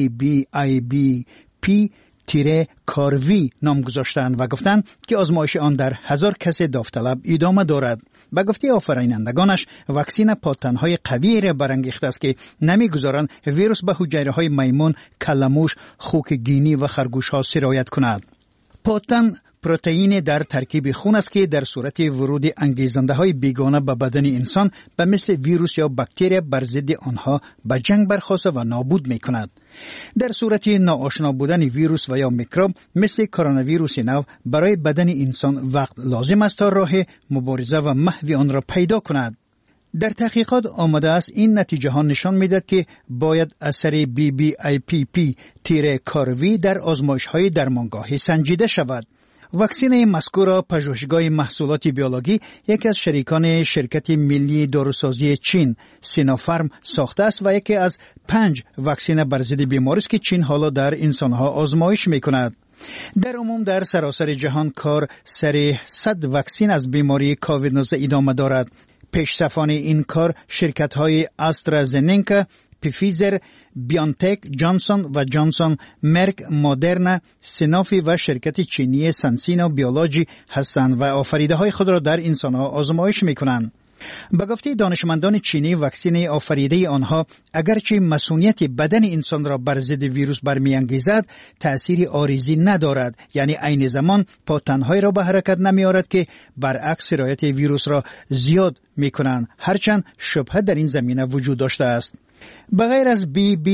BBIBP-کاروی نام گذاشتند و گفتند که آزمایش آن در 1000 کس داوطلب ادامه دارد. به گفته آفرینندگانش واکسن پادتنهای قوی را برانگیخته است که نمیگذارند ویروس به حجره میمون، کلموش، خوک گینی و خرگوش ها سرایت کند. پادتن پروتئین در ترکیب خون است که در صورت ورود انگیزنده های بیگانه به بدن انسان به مثل ویروس یا باکتری بر ضد آنها به جنگ برخاسته و نابود می کند. در صورت ناآشنا بودن ویروس و یا میکروب مثل کرونا ویروس نو برای بدن انسان وقت لازم است تا راه مبارزه و محو آن را پیدا کند. در تحقیقات آمده است این نتیجه ها نشان میدهد که باید اثر BBIPP-کاروی در آزمایش های درمانگاهی سنجیده شود. واکسن مذکور را پژوهشگاه محصولات بیولوژی یکی از شریکان شرکت ملی داروسازی چین سینوفارم ساخته است و یکی از 5 واکسن بر ضد بیماری است که چین حالا در انسانها آزمایش میکند. در عموم در سراسر جهان کار سر 100 واکسن از بیماری کووید 19 ادامه دارد. پیشصفان این کار شرکت‌های آسترازنکا، پفیزر، بیانتک، جانسون و جانسون، مرک، مدرنا، سینوفی و شرکت چینی سنسینو بیولوژی هستند و آفریده های خود را در انسانها آزمایش می کنند. به گفته دانشمندان چینی واکسن آفریده آنها اگرچه مسئولیت بدن انسان را بر ضد ویروس برمیانگیزد تأثیر عارضی ندارد، یعنی عین زمان پادتنهای را به حرکت نمیآورد که برعکس سرایت ویروس را زیاد می کنند، هرچند شبهه در این زمینه وجود داشته است. بغیر از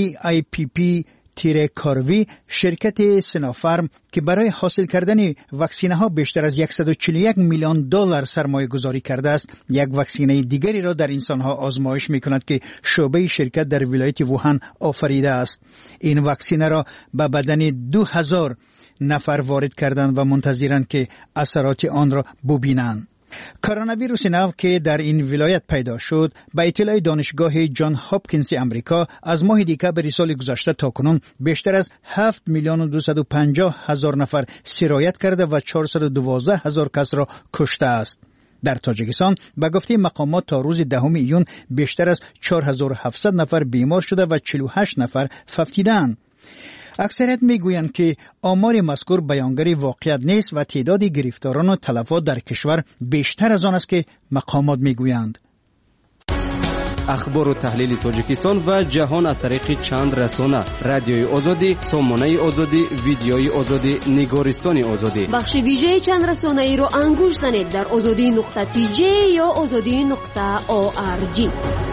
BBIPP-کاروی شرکت سینوفارم که برای حاصل کردن واکسینه ها بیشتر از 141 میلیون دلار سرمایه گذاری کرده است، یک واکسینه دیگری را در انسان ها آزمایش می کند که شعبه شرکت در ولایت ووهان آفریده است. این واکسینه را به بدن 2000 نفر وارد کردند و منتظرند که اثرات آن را ببینند. کرونا ویروس نو که در این ولایت پیدا شد به اطلاع دانشگاه جان هاپکینز امریکا از ماه دسامبر سال گذشته تا کنون بیشتر از 7,250,000 نفر سرایت کرده و 412,000 کس را کشته است. در تاجیکستان به گفته مقامات تا روز 10 ایون بیشتر از 4700 نفر بیمار شده و 48 نفر فوتیدند. اکثریت میگویند که آمار مذکور بیانگر واقعیت نیست و تعداد گرفتاران و تلفات در کشور بیشتر از آن است که مقامات میگویند. اخبار و تحلیل تاجیکستان و جهان از طریق چند رسانه: رادیوی آزادی، سامانه آزادی، ویدیوی آزادی، نگارستان آزادی. بخش ویژه چند رسانه ای رو انگوش زنید در azadi.tj یا azadi.org.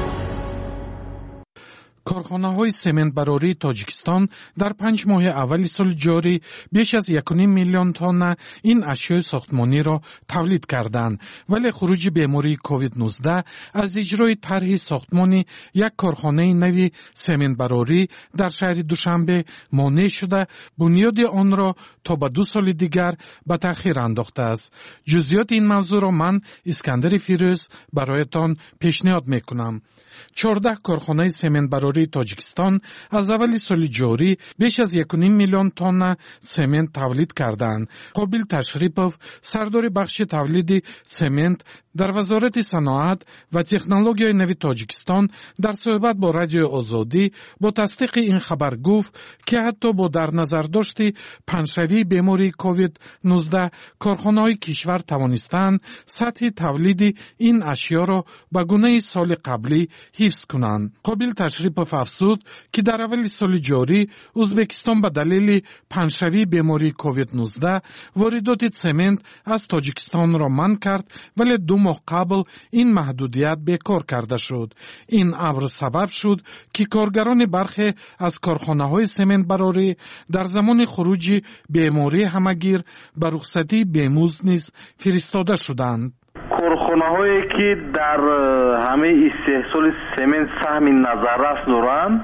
کارخانه‌های سمنت براری تاجیکستان در 5 ماه اول سال جاری بیش از 1.5 میلیون تن این اشیاء ساختمانی را تولید کردند، ولی خروج بیماری کووید 19 از اجرای طرح ساختمانی یک کارخانه نوی سمنت براری در شهر دوشنبه مانع شده بنیاد آن را تا به 2 سال دیگر به تأخیر انداخته است. جزئیات این موضوع را من اسکندر فیروز برایتان پیشنهاد میکنم. 14 کارخانه سمنت براری барори тоҷикистон аз аввали соли ҷорӣ беш аз 1.5 миллион тонна семент тавлид карданд. қобил ташрипов, сардори бахши тавлиди семент дар вазорати саноат ва технологияи нави тоҷикистон дар суҳбат бо радиои озодӣ бо тасдиқи ин хабар гуфт ки ҳатто бо дар назардошти паншавии бемории COVID-19 корхонаҳои кишвар тавонистанд сатҳи тавлиди ин ашёро ба гунаи соли қаблӣ ҳифз кунанд. қобил ташрипов афзуд ки дар аввали соли ҷорӣ Ӯзбекистон ба далели паншавии бемории COVID-19 воридоти цемент аз Тоҷикистонро манъ кард, вале 2 моҳ қабл ин маҳдудият бекор карда шуд. ин амр сабаб шуд ки коргарони бархе аз корхонаҳои сементбарорӣ дар замони хуруҷи бемории ҳамагир ба рухсатии бемузд низ фиристода шуданд. корхонаҳое ки дар ҳамаи истеҳсоли семент саҳми назаррас доранд,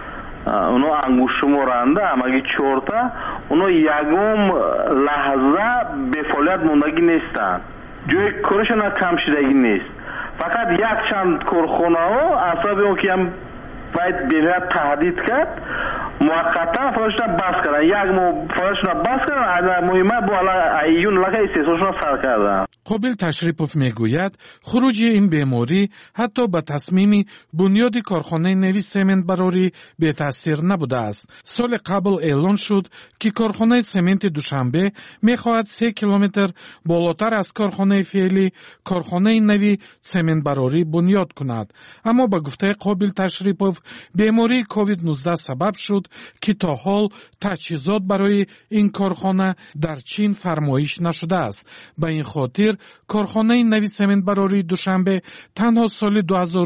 اونا انگوش شمارنده همگی 4 تا، اونا یگم لحظه به فعالیت موندگی نیستن، جای کارشون کم شدگی نیست. فقط یک چند کارخانه ها اصلا اون که هم باید به‌نهایت تهدید کرد، موقتا فعالیتشون بس کردن، یک ماه فعالیتشون بس کردن، از مهمه بالا ایون لکه استثمارشون سر کردن. قابل تشریپوف میگوید خروج این بیماری حتی به تصمیم بنیاد کارخانه نوی سمنت براری به تاثیر نبوده است. سال قبل اعلان شد که کارخانه سمنت دوشنبه میخواهد 3 کیلومتر بالاتر از کارخانه فعلی کارخانه نوی سمنت براری بنیاد کند. اما به گفته قابل تشریپوف بیماری کووید 19 سبب شد که تا حال تجهیزات برای این کارخانه در چین فرمایش نشده است. به این خاطر کارخانه نوی سمنت براری دوشنبه تنها سال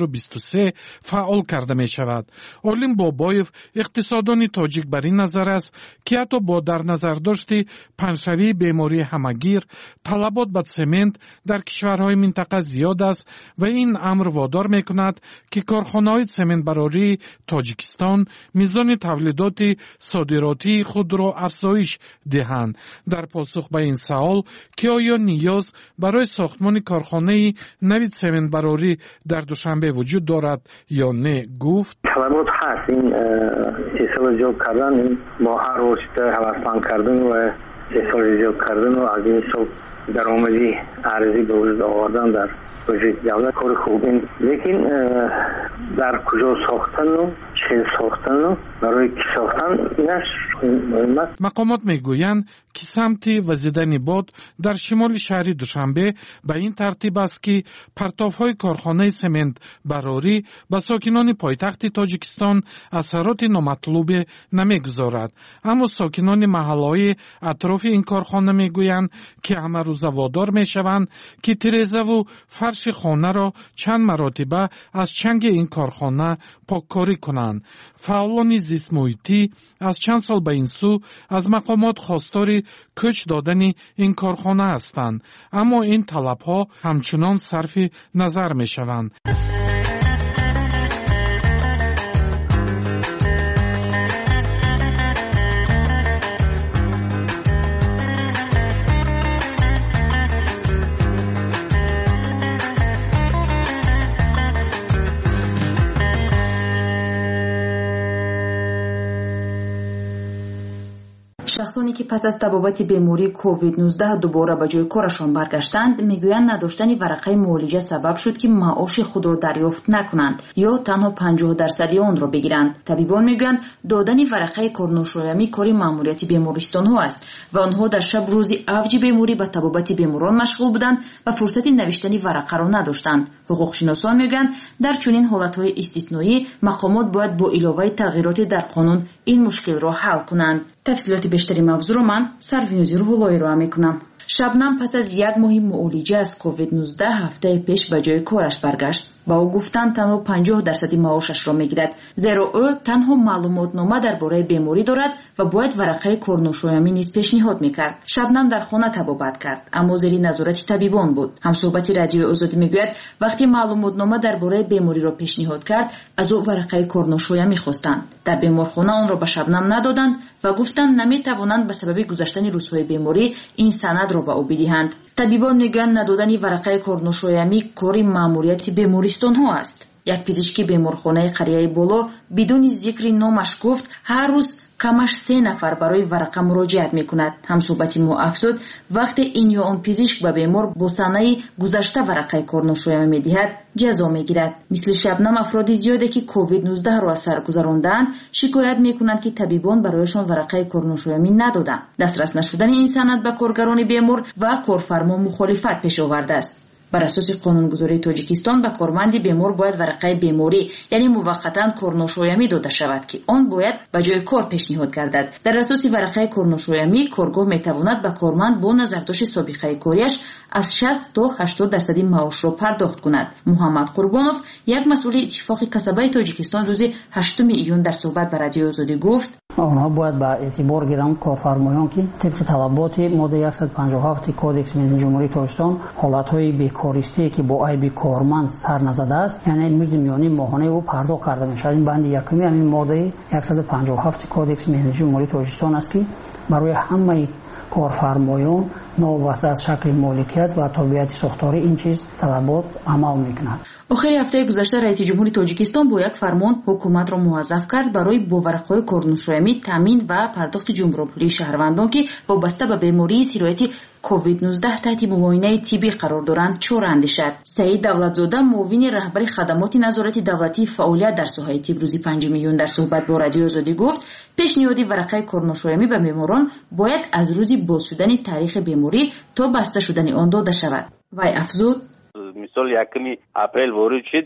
2023 فعال کرده می شود. علیم بابایف اقتصاددان تاجیک بر این نظر است که حتی با در نظر داشتی پنشوی بیماری همگیر طلبات به سمنت در کشورهای منطقه زیاد است و این امر وادار می کند که کارخانه های سمنت براری تاجیکستان میزان تولیدات صادراتی خود را افزایش دهند. در پاسخ به این سوال که آیا نیاز برای ساختمان کارخانه نوی سمنت براری در دوشنبه وجود دارد یا نه گفت طلبات هست. این سیسال ایجاد کردن با هر رشد هوسمند کردن و سیسال ایجاد کردن و از این سال درآمدی ارزی به وجود آوردن در وجود دولت کار خوب این، لیکن در کجا ساختن و چه ساختن و برای کی ساختن اینش مهم است. مقامات میگویند که سمت وزیدن باد در شمال شهر دوشنبه به این ترتیب است که پرتاب‌های کارخانه سمنت براری به ساکنان پایتخت تاجیکستان اثرات نامطلوب نمیگذارد. اما ساکنان محله‌های اطراف این کارخانه میگویند که همه روز وادار میشوند که تریزه و فرش خانه را چند مرتبه از چنگ این کارخانه پاککاری کنند. فعالان زیست محیطی از چند سال به این سو از مقامات خواستار کوچ دادن این کارخانه هستند، اما این طلب‌ها همچنان صرف نظر میشوند. شخصانی که پس از تبابت بیماری کووید 19 دوباره به جای کارشان برگشتند میگویند نداشتن ورقه معالجه سبب شد که معاش خود را دریافت نکنند یا تنها 50% آن را بگیرند. طبیبان میگویند دادن ورقه کارناشایمی کاری ماموریت بیمارستان ها است و آنها در شب روز اوج بیماری به تبابت بیماران مشغول بودند و فرصت نوشتن ورقه را نداشتند. حقوقشناسان میگویند در چنین حالت‌های استثنایی مقامات باید با علاوه تغییرات در قانون این مشکل را حل کنند. تفصیلات بیشتری موضوع رو من سروینوزی روح‌اللهی رو میکنم. شبنم پس از 1 ماه معالجه از کووید 19 هفته پیش به جای کارش برگشت. با او گفتند تنها 50% معاشش را میگیرد، زیرا او تنها معلوماتنامه درباره بیماری دارد و باید ورقه کارناشایمی نیز پیشنهاد میکرد. شبنم در خانه تبابت کرد، اما زیر نظارت طبیبان بود. همصحبت رادیوی آزادی میگوید وقتی معلوماتنامه درباره بیماری را پیشنهاد کرد از او ورقه کارناشایمی خواستند. در بیمارخانه آن را به شبنم ندادند و گفتند نمیتوانند به سبب گذشتن روزهای بیماری این سند را به او بدهند. طبیبان میگویند ندادن ورقه کارناشایمی کاری ماموریت بیمارستان ها است. як пизички беморхонаи қарияи боло бидуни зикри номаш гуфт ҳар рӯз камаш 3 нафар барои варақа муроҷиат мекунад. ҳамсӯҳбати мо афзуд вақте ин ё он пизишк ба бемор бо санаи гузашта варақаи корношоямӣ медиҳад ҷазо мегирад. мисли шабнам афроди зиёде ки COVID-19-ро аз сар гузаронданд шикоят мекунанд ки табибон барояшон варақаи корношоямӣ надоданд. дастрас нашудани ин санад ба коргарони бемор ва корфармо мухолифат пеш овардааст. бар асоси қонунгузории Тоҷикистон ба корманди бемор бояд варақаи беморӣ яъне муваққатан корношоямӣ дода шавад ки он бояд ба ҷои кор пешниҳод гардад. дар асоси варақаи корношоямӣ коргоҳ метавонад ба корманд бо назардошти собиқаи корияш аз 60 то 80% маошро пардохт кунад. муҳаммад Қурбонов, як масъули иттифоқи касабаи Тоҷикистон, рӯзи 8 июн дар суҳбат ба Радиои Озодӣ гуфт: онҳо бояд ба эътибор гиранд корфармоён ки тибқи талаботи моддаи 157 кодекси Миллии Ҷумҳурии Тоҷикистон ҳолатҳои бекористие ки бо айби корманд сар назадааст, яъне музди миёнии моҳонаи ӯ пардохт карда мешавад. ин банди якуми ҳамин моддаи 157 кодекси Миллии Ҷумҳурии Тоҷикистон аст ки барои ҳамаи корфармоён новобаста аз шакли моликият ва тобиати сохторӣ ин чиз талабот амал мекунад. охири ҳафтаи гузашта раиси ҷумҳури Тоҷикистон бо як фармон ҳукуматро муаззаф кард барои бо варақаҳои корношоямӣ таъмин ва пардохти ҷумҳурпулии шаҳрвандон ки вобаста ба бемории сирояти COVID-19 таҳти муоинаи тиббӣ қарор доранд чора андешад. Саид Давлатзода, муовини раҳбари хадамоти назорати давлатии фаъолият дар соҳаи тиб, рӯзи 5 июн дар суҳбат бо Радиои Озодӣ гуфт: пешниҳоди варақаи корношоямӣ ба беморон бояд аз рӯзи боз шудани таърихи беморӣ то баста шудани он дода шавад. Вай афзуд: мисол 1 апрел ворид шуд,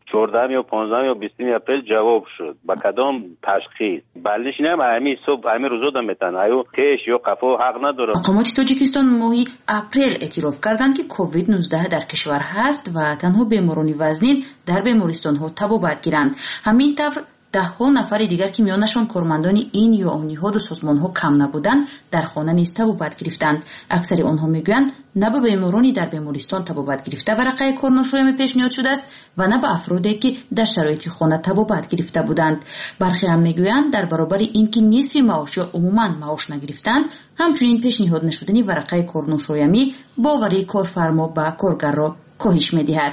14 ё 15 ё 20 апрел ҷавоб шуд. ба кадом ташхис? балиш нем ҳамин суб ҳамин рӯзода метан аю кеш ё қафо ҳақ надорад. мақомоти Тоҷикистон моҳи апрел эътироф карданд ки COVID-19 дар кишвар ҳаст ва танҳо беморони вазнин дар бемористонҳо табобат гиранд. ҳамин тавр даҳҳо нафари дигар ки миёнашон кормандони ин ё он ниҳоду созмонҳо кам набуданд дар хона низ табобат гирифтанд. аксари онҳо мегӯянд на ба беморони дар бемористон табобат гирифта варақаи корношоямӣ пешниҳод шудааст ва на ба афроде ки дар шароити хона табобат гирифта буданд. бархе ҳам мегӯянд дар баробари ин ки нисфи маош ё умуман маош нагирифтанд, ҳамчунин пешниҳод нашудани варақаи корношоямӣ боварии корфармо ба коргарро коҳиш медиҳад.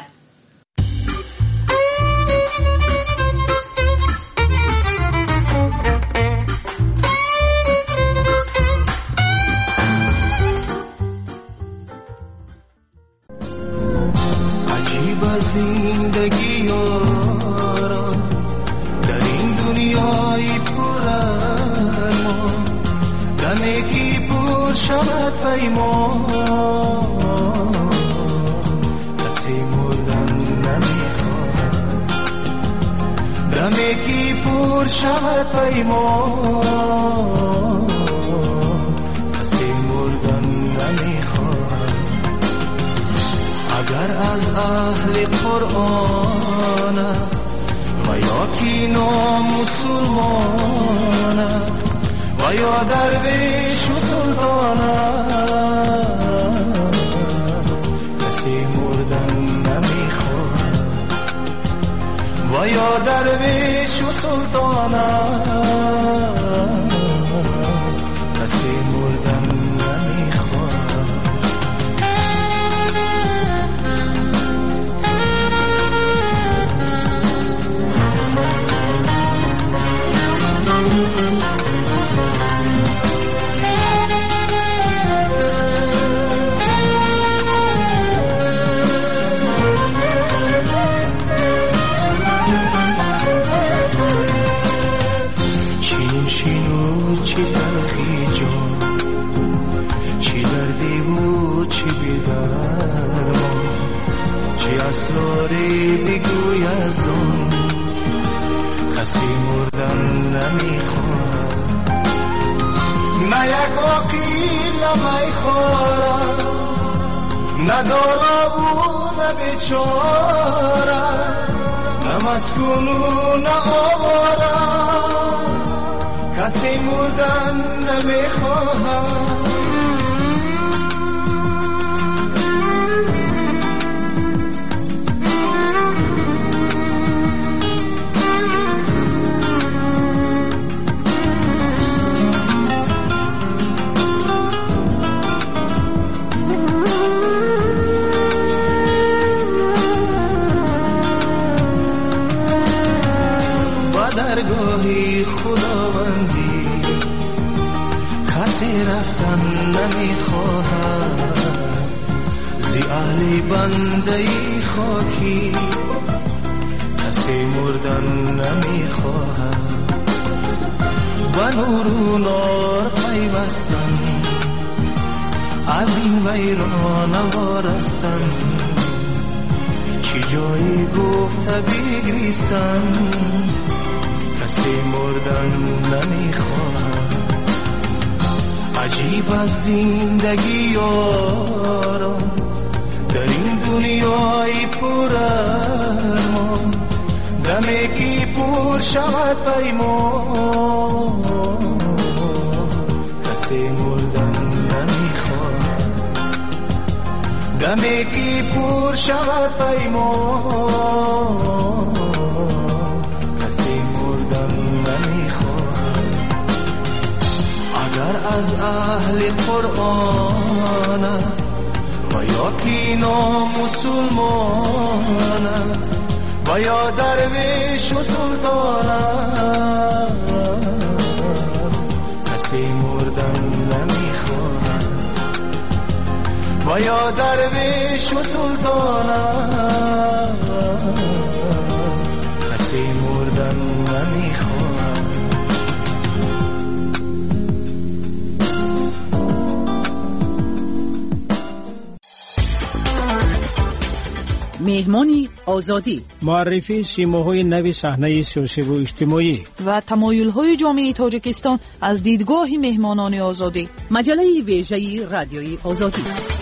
زندگی یاران در این دنیای پرارمان دمی که پر شود پیمان کسی مردن نمیخواد دمی که پر شود پیمان کسی مردن نمیخواد اگر از اهل قرآن است و یا کی نامسلمان است و یا درویش و سلطان است کسی مردن نمیخواد و یا درویش و سلطان است کسی مردن نمیخواد. چی تلخی جان چی دردی و چی بیدرمان چی اسراری بگوی از آن کسی مردن نمیخواد نه یک عقیل نمیخورد نه دارا و نه بیچاره نه مسکون و نه آواره کسی مردن نمیخواهد نمیخواهم زی اهل بنده خاکی کسی مردن نمیخواهم و نور و نار پیوستن از این ویران وارستن چی جایی گفته بگریستن کسی مردن نمیخواهم عجیب از زندگی یارم در این دنیای پر ارمان دمی که پر شود پیمان کسی مردن نمیخواهم دمی که پر شود پیمان کسی مردن نمیخواهم اگر از اهل قرآن است و یا کی نامسلمان است و یا درویش و سلطان است کسی مردن نمیخواهد و یا درویش و سلطان است کسی مردن نمیخواهد مهمانی آزادی معرفی سیماهای نوی صحنه سیاسی و اجتماعی و تمایل‌های جامعه تاجیکستان از دیدگاه مهمانان آزادی مجله ویژه رادیوی آزادی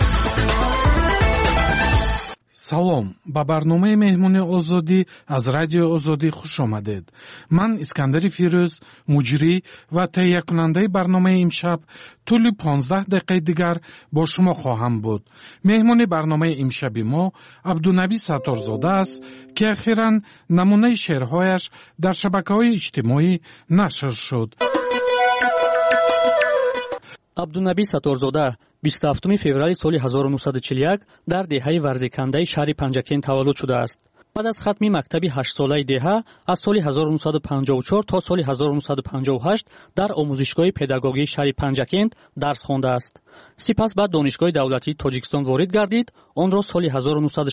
салом ба барномаи меҳмони озодӣ аз радиои озодӣ хуш омадед. ман искандари фирӯз муҷрӣ ва таҳиякунандаи барномаи имшаб тӯли 15 дақиқаи дигар бо шумо хоҳам буд. меҳмони барномаи имшаби мо абдунавӣ сатторзода аст ки ахиран намунаи шеърҳояш дар шабакаҳои иҷтимоӣ нашр шуд. абдунавӣ сатторзода 27 феврали соли 1941 дар деҳаи варзикандаи шаҳри Панҷакент таваллуд шудааст. баъд аз хатми мактаби 8-солаи деҳа аз соли 1954 то соли 1958 дар омӯзишгоҳи педагогии шаҳри Панҷакент дарс хондааст. сипас ба донишгоҳи давлатии Тоҷикистон ворид гардид. онро соли